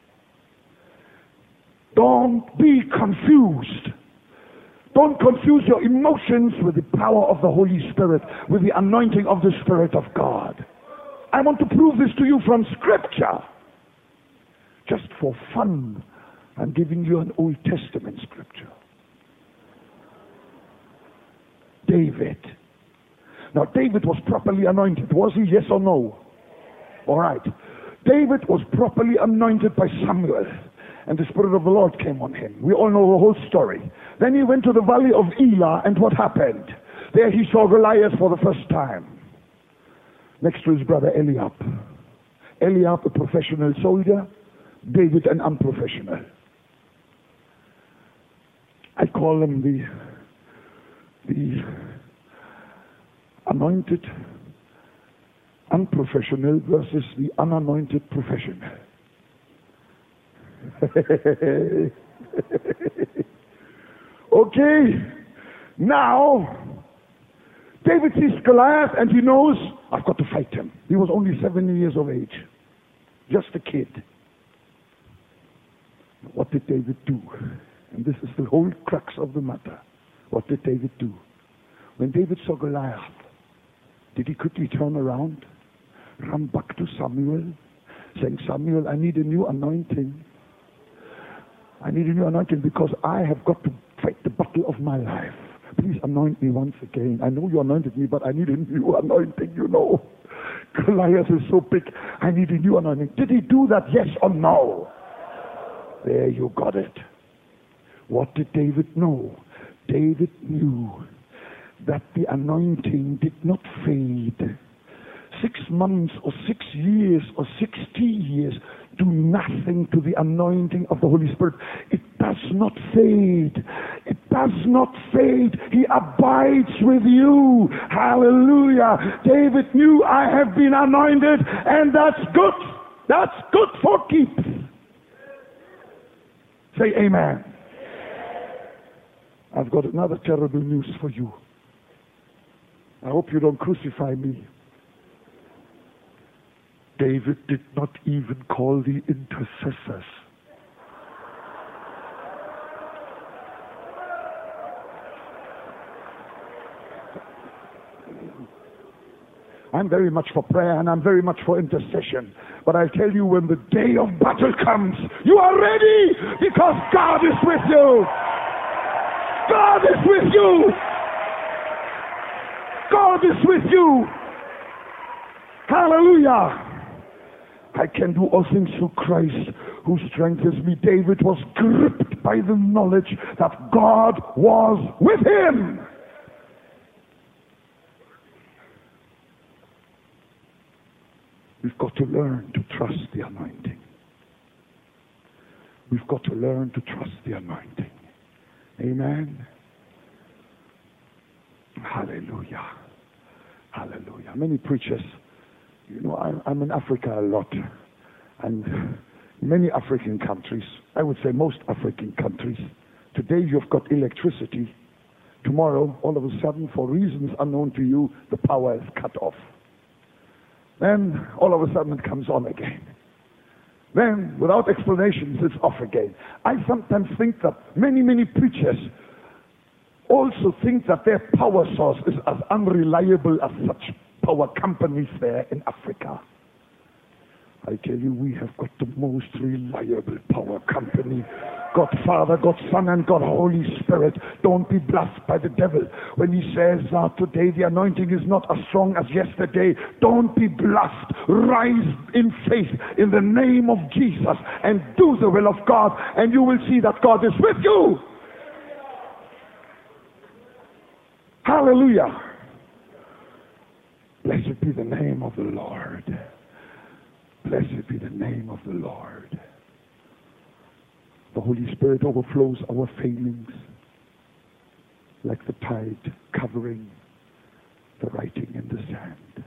Don't be confused. Don't confuse your emotions with the power of the Holy Spirit, with the anointing of the Spirit of God. I want to prove this to you from Scripture. Just for fun, I'm giving you an Old Testament scripture. David. Now, David was properly anointed. Was he? Yes or no? All right. David was properly anointed by Samuel, and the Spirit of the Lord came on him. We all know the whole story. Then he went to the valley of Elah, and what happened? There he saw Goliath for the first time, next to his brother Eliab. Eliab, a professional soldier, David, an unprofessional. I call them the, the anointed unprofessional versus the unanointed professional. Okay, now David sees Goliath and he knows, I've got to fight him. He was only seven years of age, just a kid. What did David do? And this is the whole crux of the matter. What did David do? When David saw Goliath, did he quickly turn around, run back to Samuel, saying, Samuel, I need a new anointing. I need a new anointing because I have got to fight the battle of my life. Please anoint me once again. I know you anointed me, but I need a new anointing, you know. Goliath is so big, I need a new anointing. Did he do that, yes or no? There you got it. What did David know? David knew that the anointing did not fade. Six months or six years or sixty years do nothing to the anointing of the Holy Spirit. It does not fade. It does not fade. He abides with you. Hallelujah. David knew, I have been anointed, and that's good. That's good for keeps. Say amen. I've got another terrible news for you. I hope you don't crucify me. David did not even call the intercessors. I'm very much for prayer and I'm very much for intercession. But I tell you, when the day of battle comes, you are ready because God is with you. God is with you. God is with you. Hallelujah. I can do all things through Christ who strengthens me. David was gripped by the knowledge that God was with him. We've got to learn to trust the anointing. We've got to learn to trust the anointing. Amen. Hallelujah. Hallelujah. Many preachers, you know, I'm, I'm in Africa a lot. And many African countries, I would say most African countries, today you've got electricity. Tomorrow, all of a sudden, for reasons unknown to you, the power is cut off. Then, all of a sudden, it comes on again. Then, without explanations, it's off again. I sometimes think that many, many preachers also think that their power source is as unreliable as such power companies there in Africa. I tell you, we have got the most reliable power company. God Father, God Son, and God Holy Spirit. Don't be bluffed by the devil when he says that uh, today the anointing is not as strong as yesterday. Don't be bluffed. Rise in faith in the name of Jesus and do the will of God, and you will see that God is with you. Hallelujah. Blessed be the name of the Lord. Blessed be the name of the Lord. The Holy Spirit overflows our failings like the tide covering the writing in the sand.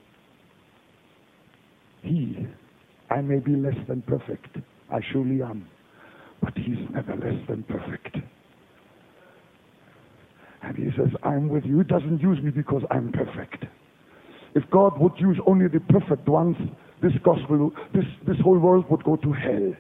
He, I may be less than perfect. I surely am. But he's never less than perfect. And he says, I'm with you. He doesn't use me because I'm perfect. If God would use only the perfect ones, this gospel, this, this whole world would go to hell.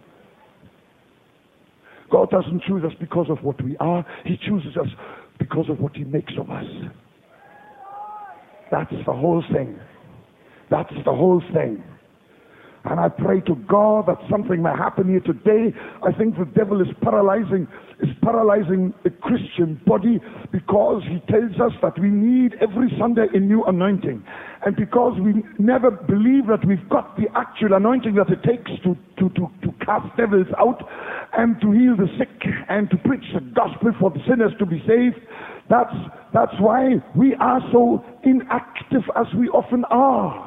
God doesn't choose us because of what we are. He chooses us because of what he makes of us. That's the whole thing. That's the whole thing. And I pray to God that something may happen here today. I think the devil is paralyzing, is paralyzing the Christian body because he tells us that we need every Sunday a new anointing. And because we never believe that we've got the actual anointing that it takes to, to, to, to cast devils out and to heal the sick and to preach the gospel for the sinners to be saved, that's, that's why we are so inactive as we often are.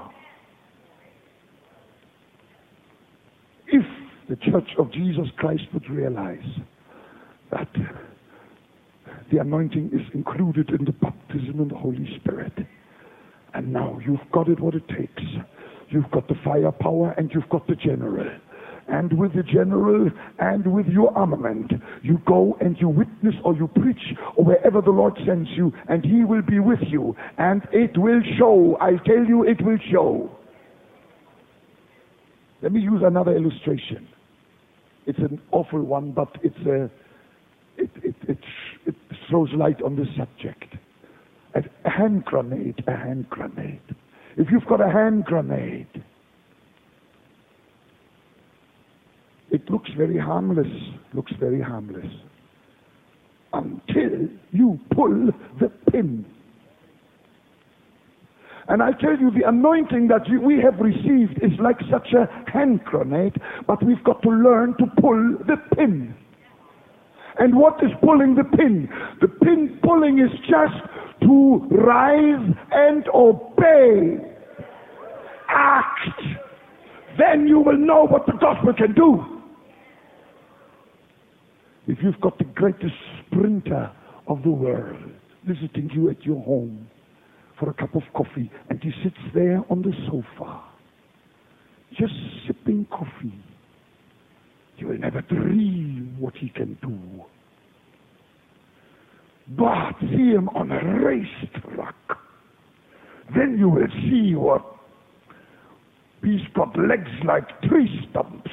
If the Church of Jesus Christ would realize that the anointing is included in the baptism in the Holy Spirit, and now you've got it what it takes. You've got the firepower and you've got the general. And with the general and with your armament, you go and you witness or you preach or wherever the Lord sends you, and he will be with you. And it will show. I tell you, it will show. Let me use another illustration. It's an awful one, but it's a, it, it, it, it throws light on the subject. A hand grenade, a hand grenade. If you've got a hand grenade, it looks very harmless, looks very harmless, until you pull the pin. And I tell you, the anointing that you, we have received is like such a hand grenade, but we've got to learn to pull the pin. And what is pulling the pin? The pin pulling is just to rise and obey. Act. Then you will know what the gospel can do. If you've got the greatest sprinter of the world visiting you at your home for a cup of coffee, and he sits there on the sofa just sipping coffee, you will never dream what he can do. But see him on a racetrack. Then you will see what he's got legs like tree stumps.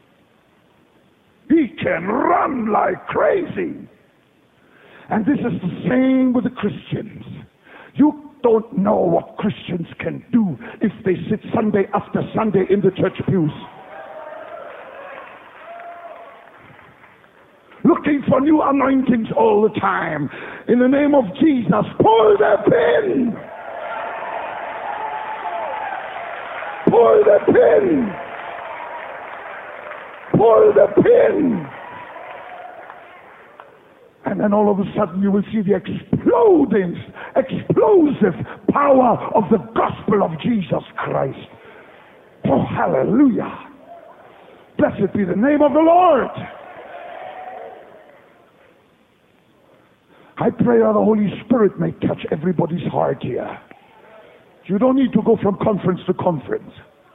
He can run like crazy. And this is the same with the Christians. You don't know what Christians can do if they sit Sunday after Sunday in the church pews, looking for new anointings all the time. In the name of Jesus, pull the pin! Pull the pin! Pull the pin! And then all of a sudden you will see the exploding, explosive power of the gospel of Jesus Christ. Oh, hallelujah! Blessed be the name of the Lord! I pray that the Holy Spirit may touch everybody's heart here. You don't need to go from conference to conference.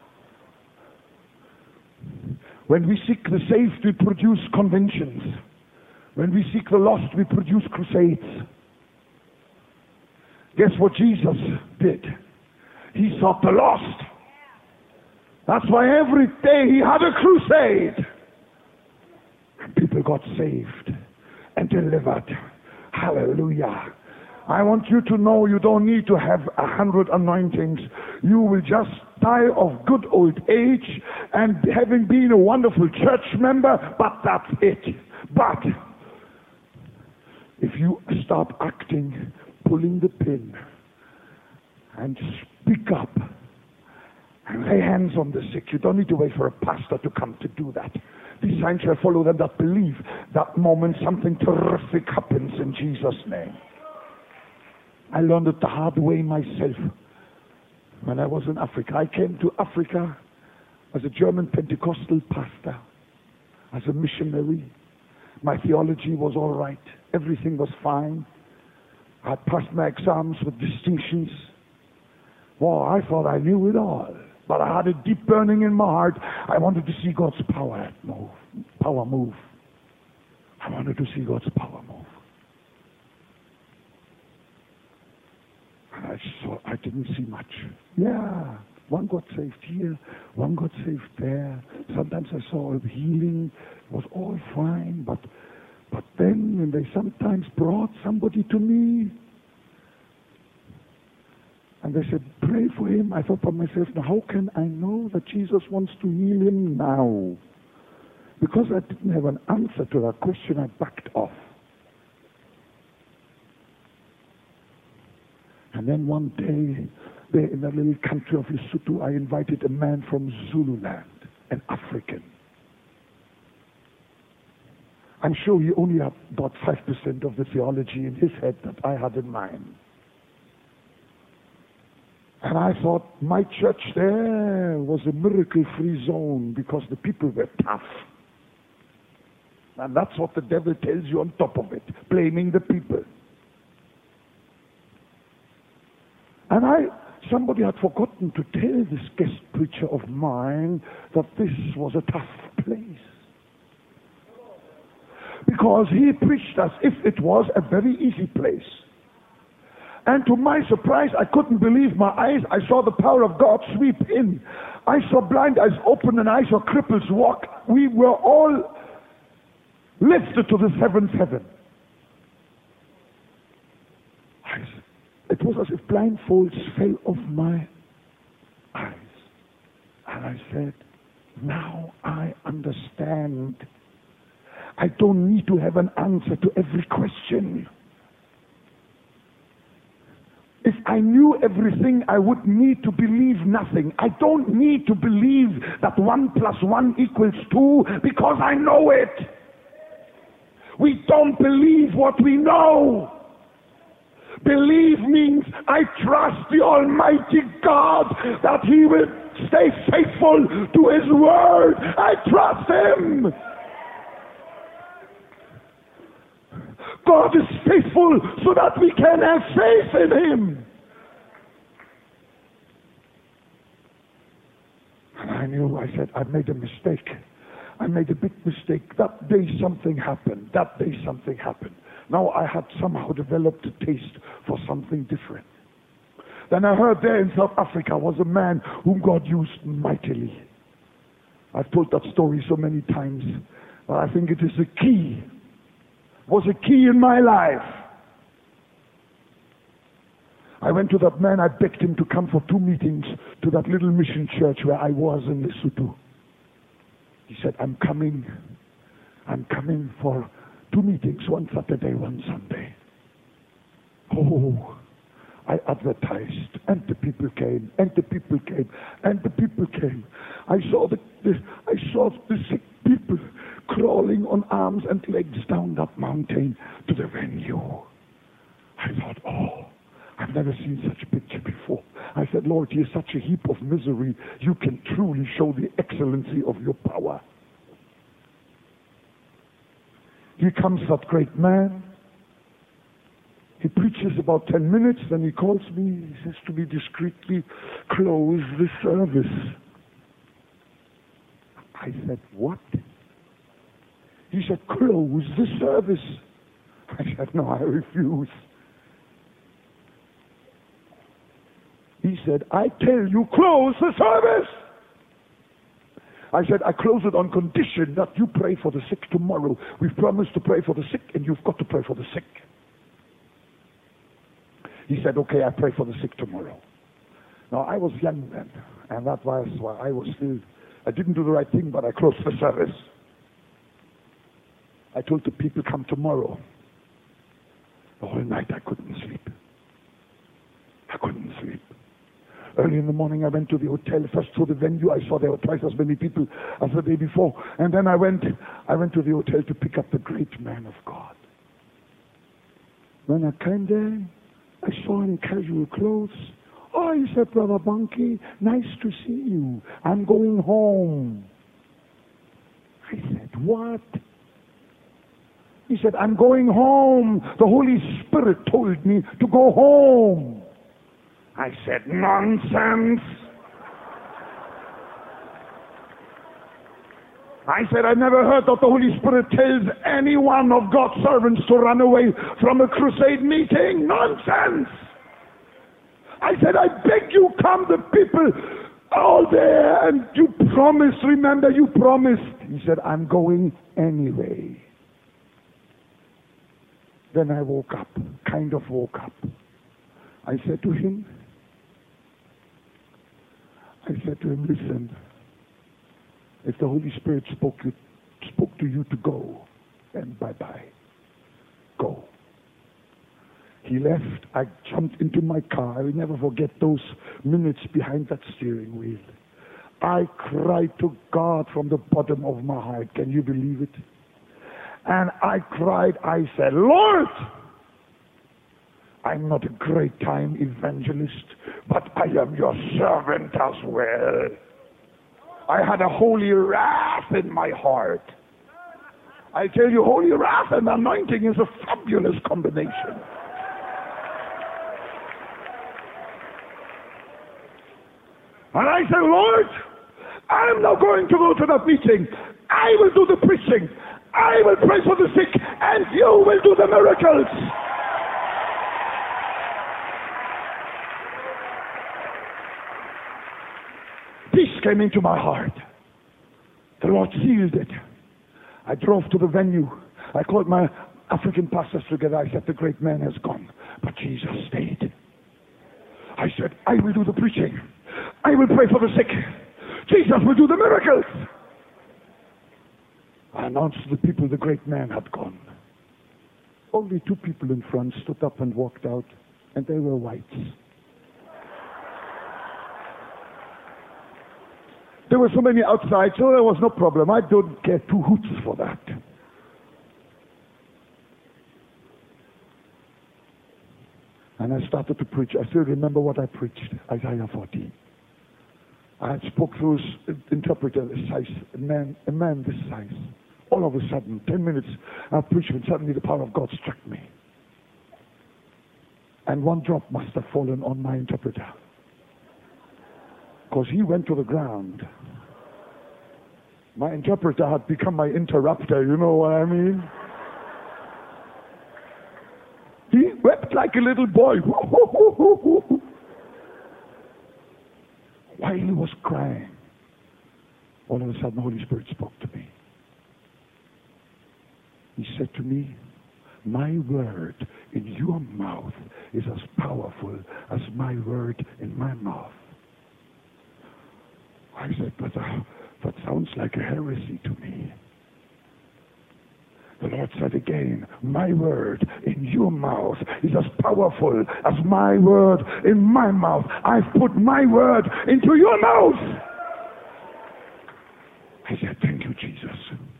When we seek the saved, we produce conventions. When we seek the lost, we produce crusades. Guess what Jesus did? He sought the lost. That's why every day he had a crusade. And people got saved and delivered. Hallelujah. I want you to know you don't need to have a hundred anointings. You will just die of good old age and having been a wonderful church member, but that's it. But if you start acting, pulling the pin, and speak up, and lay hands on the sick, you don't need to wait for a pastor to come to do that. These signs shall follow them that believe. That moment something terrific happens in Jesus' name. I learned it the hard way myself when I was in Africa. I came to Africa as a German Pentecostal pastor, as a missionary. My theology was all right. Everything was fine. I passed my exams with distinctions. Well, I thought I knew it all. But I had a deep burning in my heart. I wanted to see God's power move. Power move. I wanted to see God's power move. And I saw, I didn't see much. Yeah, one got saved here, one got saved there. Sometimes I saw a healing. It was all fine, but but then when they sometimes brought somebody to me, and they said, pray for him. I thought to myself, now how can I know that Jesus wants to heal him now? Because I didn't have an answer to that question, I backed off. And then one day, there in the little country of Lesotho, I invited a man from Zululand, an African. I'm sure he only had about five percent of the theology in his head that I had in mine. And I thought my church there was a miracle-free zone because the people were tough. And that's what the devil tells you on top of it, blaming the people. And I, somebody had forgotten to tell this guest preacher of mine that this was a tough place. Because he preached as if it was a very easy place. And to my surprise, I couldn't believe my eyes. I saw the power of God sweep in. I saw blind eyes open and I saw cripples walk. We were all lifted to the seventh heaven. I, it was as if blindfolds fell off my eyes. And I said, now I understand. I don't need to have an answer to every question. If I knew everything, I would need to believe nothing. I don't need to believe that one plus one equals two because I know it. We don't believe what we know. Believe means I trust the Almighty God that He will stay faithful to His word. I trust Him. God is faithful so that we can have faith in Him. And I knew, I said, I made a mistake. I made a big mistake. That day something happened. That day something happened. Now I had somehow developed a taste for something different. Then I heard there in South Africa was a man whom God used mightily. I've told that story so many times, but I think it is a key. It was a key in my life. I went to that man, I begged him to come for two meetings to that little mission church where I was in Lesotho. He said, I'm coming. I'm coming for two meetings, one Saturday, one Sunday. Oh, I advertised, and the people came, and the people came, and the people came. I saw the, the I saw the sick people crawling on arms and legs down that mountain to the venue. I thought, oh, I've never seen such a picture before. I said, Lord, you're such a heap of misery. You can truly show the excellency of your power. Here comes that great man. He preaches about ten minutes, then he calls me. He says to me discreetly, close the service. I said, what? He said, close the service. I said, no, I refuse. He said, I tell you, close the service. I said, I close it on condition that you pray for the sick tomorrow. We've promised to pray for the sick, and you've got to pray for the sick. He said, okay, I pray for the sick tomorrow. Now, I was young then, and that was why I was still, I didn't do the right thing, but I closed the service. I told the people, come tomorrow. The whole night I couldn't sleep. I couldn't sleep. Early in the morning I went to the hotel, first to the venue. I saw there were twice as many people as the day before. And then I went, I went to the hotel to pick up the great man of God. When I came there, I saw him in casual clothes. Oh, he said, Brother Bunky, nice to see you. I'm going home. I said, what? He said, I'm going home. The Holy Spirit told me to go home. I said, nonsense. I said, I never heard that the Holy Spirit tells any one of God's servants to run away from a crusade meeting. Nonsense. I said, I beg you, come, the people all there, and you promised, remember, you promised. He said, I'm going anyway. Then I woke up, kind of woke up. I said to him, I said to him, listen, if the Holy Spirit spoke, you, spoke to you to go, then bye-bye. Go. He left. I jumped into my car. I will never forget those minutes behind that steering wheel. I cried to God from the bottom of my heart. Can you believe it? And I cried. I said, Lord, I'm not a great time evangelist, but I am your servant as well. I had a holy wrath in my heart. I tell you, holy wrath and anointing is a fabulous combination. And I said, Lord, I am now going to go to that meeting. I will do the preaching. I will pray for the sick, and you will do the miracles. Peace came into my heart. The Lord sealed it. I drove to the venue. I called my African pastors together. I said, the great man has gone, but Jesus stayed. I said, I will do the preaching. I will pray for the sick. Jesus will do the miracles. I announced to the people the great man had gone. Only two people in front stood up and walked out, and they were whites. There were so many outside, so there was no problem. I don't care two hoots for that. And I started to preach. I still remember what I preached, Isaiah forty. I had spoke through an interpreter this size, a man, a man this size. All of a sudden, ten minutes, I preached, and suddenly the power of God struck me. And one drop must have fallen on my interpreter, because he went to the ground. My interpreter had become my interrupter, you know what I mean? He wept like a little boy. While he was crying, all of a sudden the Holy Spirit spoke to me. He said to me, my word in your mouth is as powerful as my word in my mouth. I said, but uh, that sounds like a heresy to me. The Lord said again, my word in your mouth is as powerful as my word in my mouth. I've put my word into your mouth. I said, thank you, Jesus.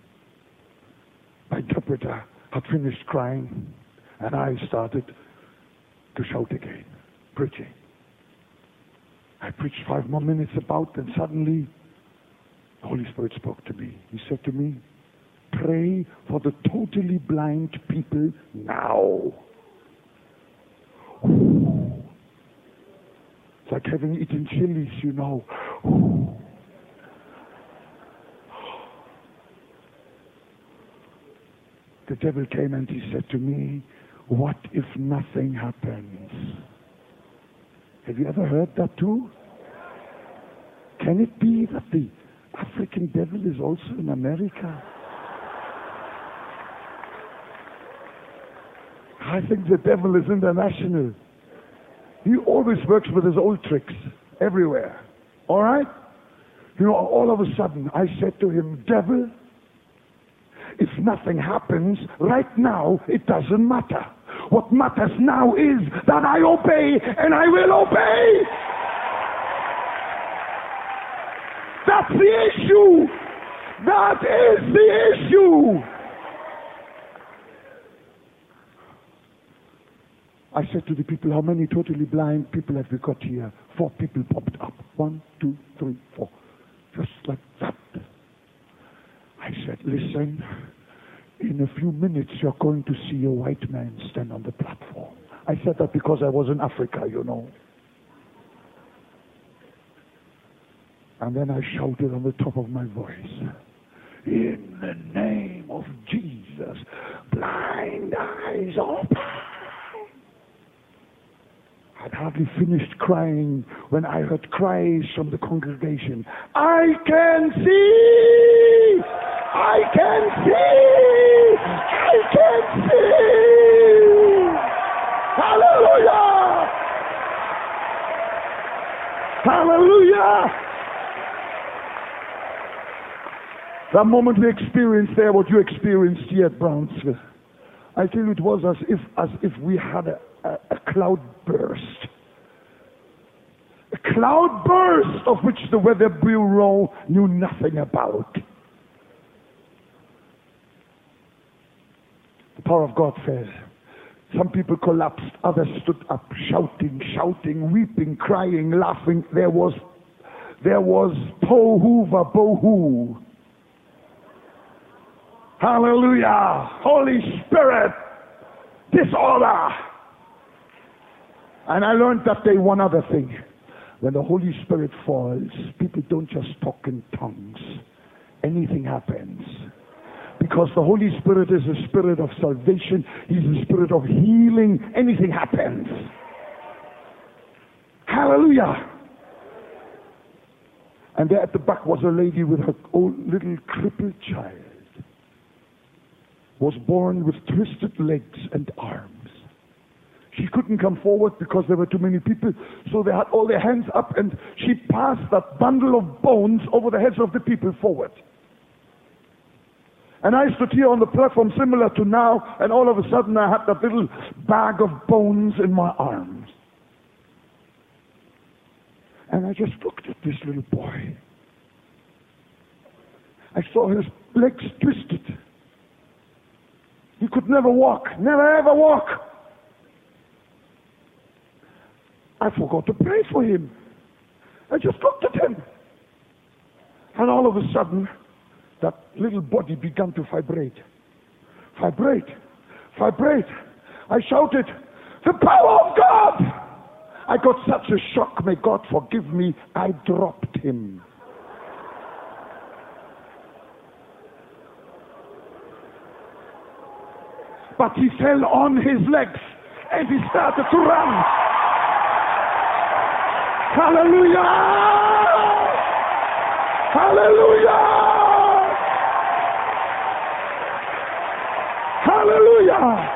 My interpreter had finished crying, and I started to shout again, preaching. I preached five more minutes about, and suddenly the Holy Spirit spoke to me. He said to me, pray for the totally blind people now. Ooh. It's like having eaten chilies, you know. Ooh. The devil came and he said to me, what if nothing happens? Have you ever heard that too? Can it be that the African devil is also in America? I think the devil is international. He always works with his old tricks everywhere. All right? You know, all of a sudden I said to him, devil, if nothing happens right now, it doesn't matter. What matters now is that I obey, and I will obey. That's the issue. That is the issue. I said to the people, how many totally blind people have we got here? Four people popped up. One, two, three, four. Just like that. I said, listen, in a few minutes you're going to see a white man stand on the platform. I said that because I was in Africa, you know. And then I shouted on the top of my voice, in the name of Jesus, blind eyes open. I'd hardly finished crying when I heard cries from the congregation. I can see! I can see! I can see! Hallelujah! Hallelujah! That moment we experienced there, what you experienced here at Brownsville, I tell you, it was as if as if we had a, a, a cloud burst. A cloud burst of which the Weather Bureau knew nothing about. The power of God fell. Some people collapsed, others stood up, shouting, shouting, weeping, crying, laughing. There was, there was tohu vabohu. Hallelujah! Holy Spirit, disorder. And I learned that day one other thing. When the Holy Spirit falls, people don't just talk in tongues. Anything happens. Because the Holy Spirit is a spirit of salvation. He's a spirit of healing. Anything happens. Hallelujah. And there at the back was a lady with her old little crippled child. Was born with twisted legs and arms. She couldn't come forward because there were too many people, so they had all their hands up, and she passed that bundle of bones over the heads of the people forward. And I stood here on the platform similar to now, and all of a sudden I had that little bag of bones in my arms. And I just looked at this little boy. I saw his legs twisted. He could never walk, never ever walk. I forgot to pray for him. I just looked at him. And all of a sudden, that little body began to vibrate. Vibrate. Vibrate. I shouted, the power of God! I got such a shock, may God forgive me, I dropped him. but he fell on his legs and he started to run. Hallelujah! Hallelujah! Hallelujah!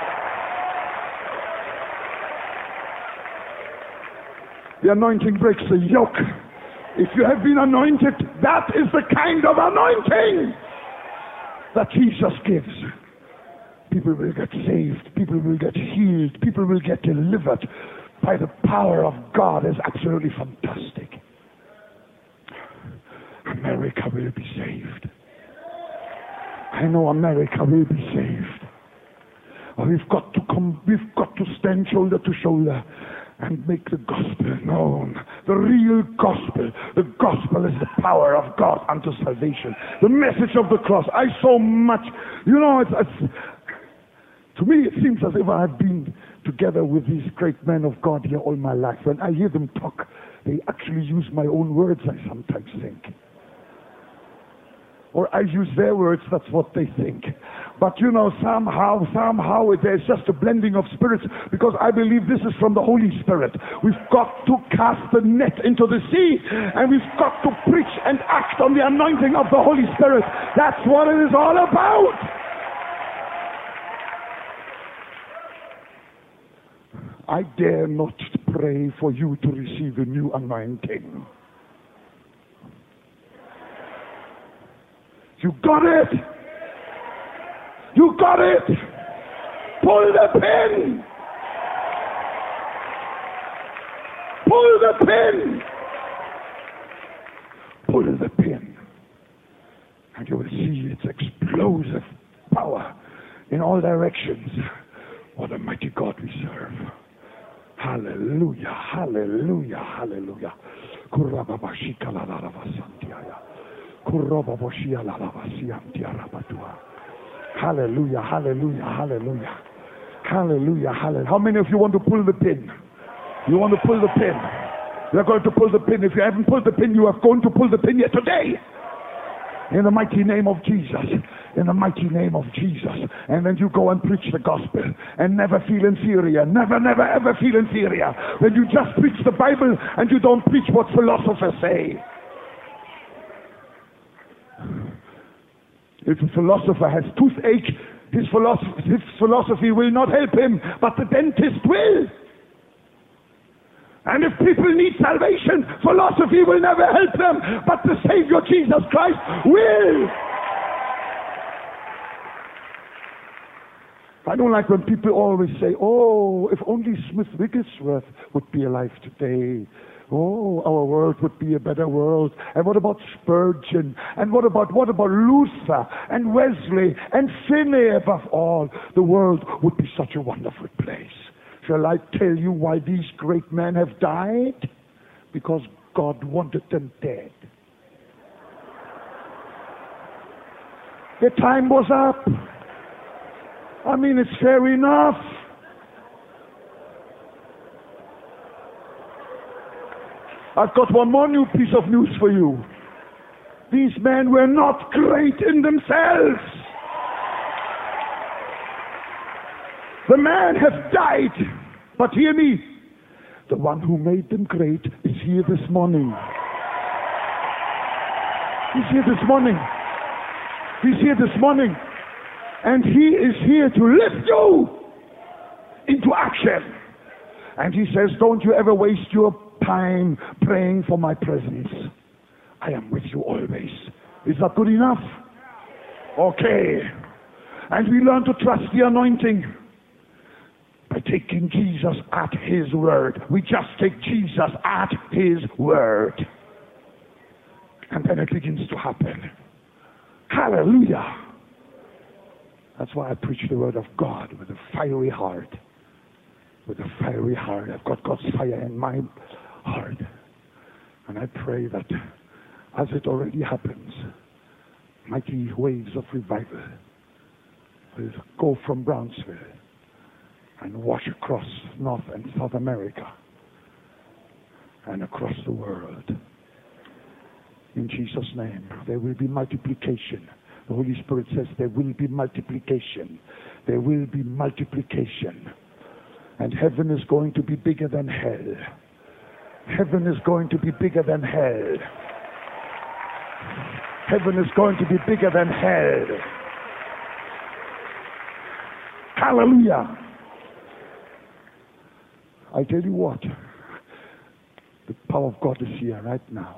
The anointing breaks the yoke. If you have been anointed, that is the kind of anointing that Jesus gives. People will get saved. People will get healed. People will get delivered by the power of God. It's absolutely fantastic. America will be saved. I know America will be saved. We've got to come, we've got to stand shoulder to shoulder and make the gospel known. The real gospel. The gospel is the power of God unto salvation. The message of the cross. I so much, you know, it's, it's to me it seems as if I've been together with these great men of God here all my life. When I hear them talk, they actually use my own words, I sometimes think. Or I use their words, that's what they think. But you know, somehow, somehow there's just a blending of spirits, because I believe this is from the Holy Spirit. We've got to cast the net into the sea, and we've got to preach and act on the anointing of the Holy Spirit. That's what it is all about. I dare not pray for you to receive a new anointing. You got it. You got it. Pull the pin. Pull the pin. Pull the pin. And you will see its explosive power in all directions. What a mighty God we serve. Hallelujah, hallelujah, hallelujah. Hallelujah, hallelujah, hallelujah. Hallelujah, hallelujah. How many of you want to pull the pin? You want to pull the pin? You're going to pull the pin. If you haven't pulled the pin, you are going to pull the pin here today. In the mighty name of Jesus. In the mighty name of Jesus. And then you go and preach the gospel and never feel inferior. Never, never, ever feel inferior. When you just preach the Bible and you don't preach what philosophers say. If a philosopher has toothache, his philosophy, his philosophy will not help him, but the dentist will. And if people need salvation, philosophy will never help them, but the Savior Jesus Christ will. I don't like when people always say, oh, if only Smith Wigglesworth would be alive today. Oh, our world would be a better world. And what about Spurgeon? And what about what about Luther and Wesley and Finney above all? The world would be such a wonderful place. Shall I tell you why these great men have died? Because God wanted them dead. Their time was up. I mean, it's fair enough. I've got one more new piece of news for you. These men were not great in themselves. The men have died. But hear me. The one who made them great is here this morning. He's here this morning. He's here this morning. And he is here to lift you into action. And he says, don't you ever waste your time praying for my presence. I am with you always. Is that good enough? Okay. And we learn to trust the anointing by taking Jesus at his word. We just take Jesus at his word. And then it begins to happen. Hallelujah. That's why I preach the word of God with a fiery heart. With a fiery heart. I've got God's fire in my heart. And I pray that as it already happens, mighty waves of revival will go from Brownsville and wash across North and South America and across the world. In Jesus' name, there will be multiplication. The Holy Spirit says there will be multiplication. There will be multiplication. And heaven is going to be bigger than hell. Heaven is going to be bigger than hell. Heaven is going to be bigger than hell. Hallelujah. I tell you what, the power of God is here right now.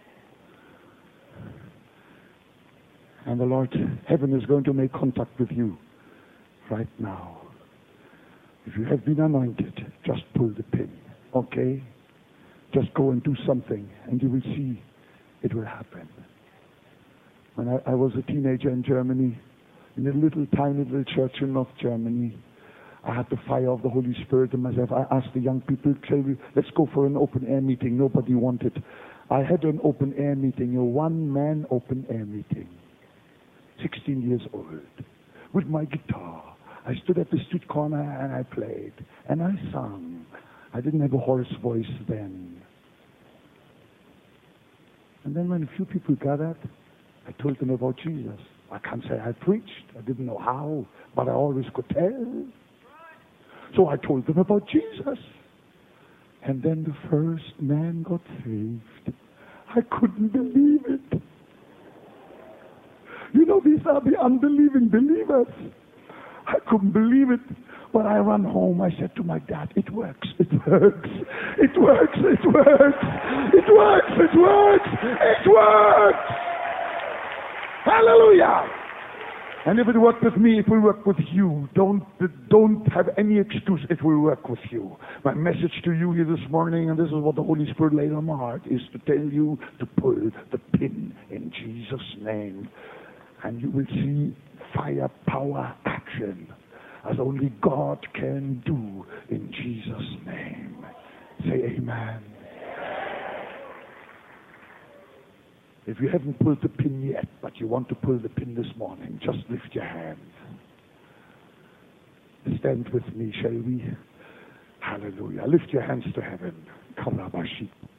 And the Lord, heaven is going to make contact with you right now. If you have been anointed, just pull the pin, okay? Just go and do something, and you will see it will happen. When I, I was a teenager in Germany, in a little tiny little church in North Germany, I had the fire of the Holy Spirit in myself. I asked the young people, shall we, let's go for an open air meeting. Nobody wanted. I had an open air meeting, a one-man open air meeting. sixteen years old, with my guitar. I stood at the street corner and I played. And I sang. I didn't have a hoarse voice then. And then when a few people gathered, I told them about Jesus. I can't say I preached. I didn't know how, but I always could tell. So I told them about Jesus. And then the first man got saved. I couldn't believe it. You know, these are the unbelieving believers. I couldn't believe it. When I ran home, I said to my dad, it works, it works, it works, it works, it works, it works, it works. Hallelujah. And if it worked with me, it will work with you. Don't, don't have any excuse. It will work with you. My message to you here this morning, and this is what the Holy Spirit laid on my heart, is to tell you to pull the pin in Jesus' name. And you will see fire, power, action, as only God can do in Jesus' name. Say amen. If you haven't pulled the pin yet, but you want to pull the pin this morning, just lift your hands. Stand with me, shall we? Hallelujah. Lift your hands to heaven. Kalabashi.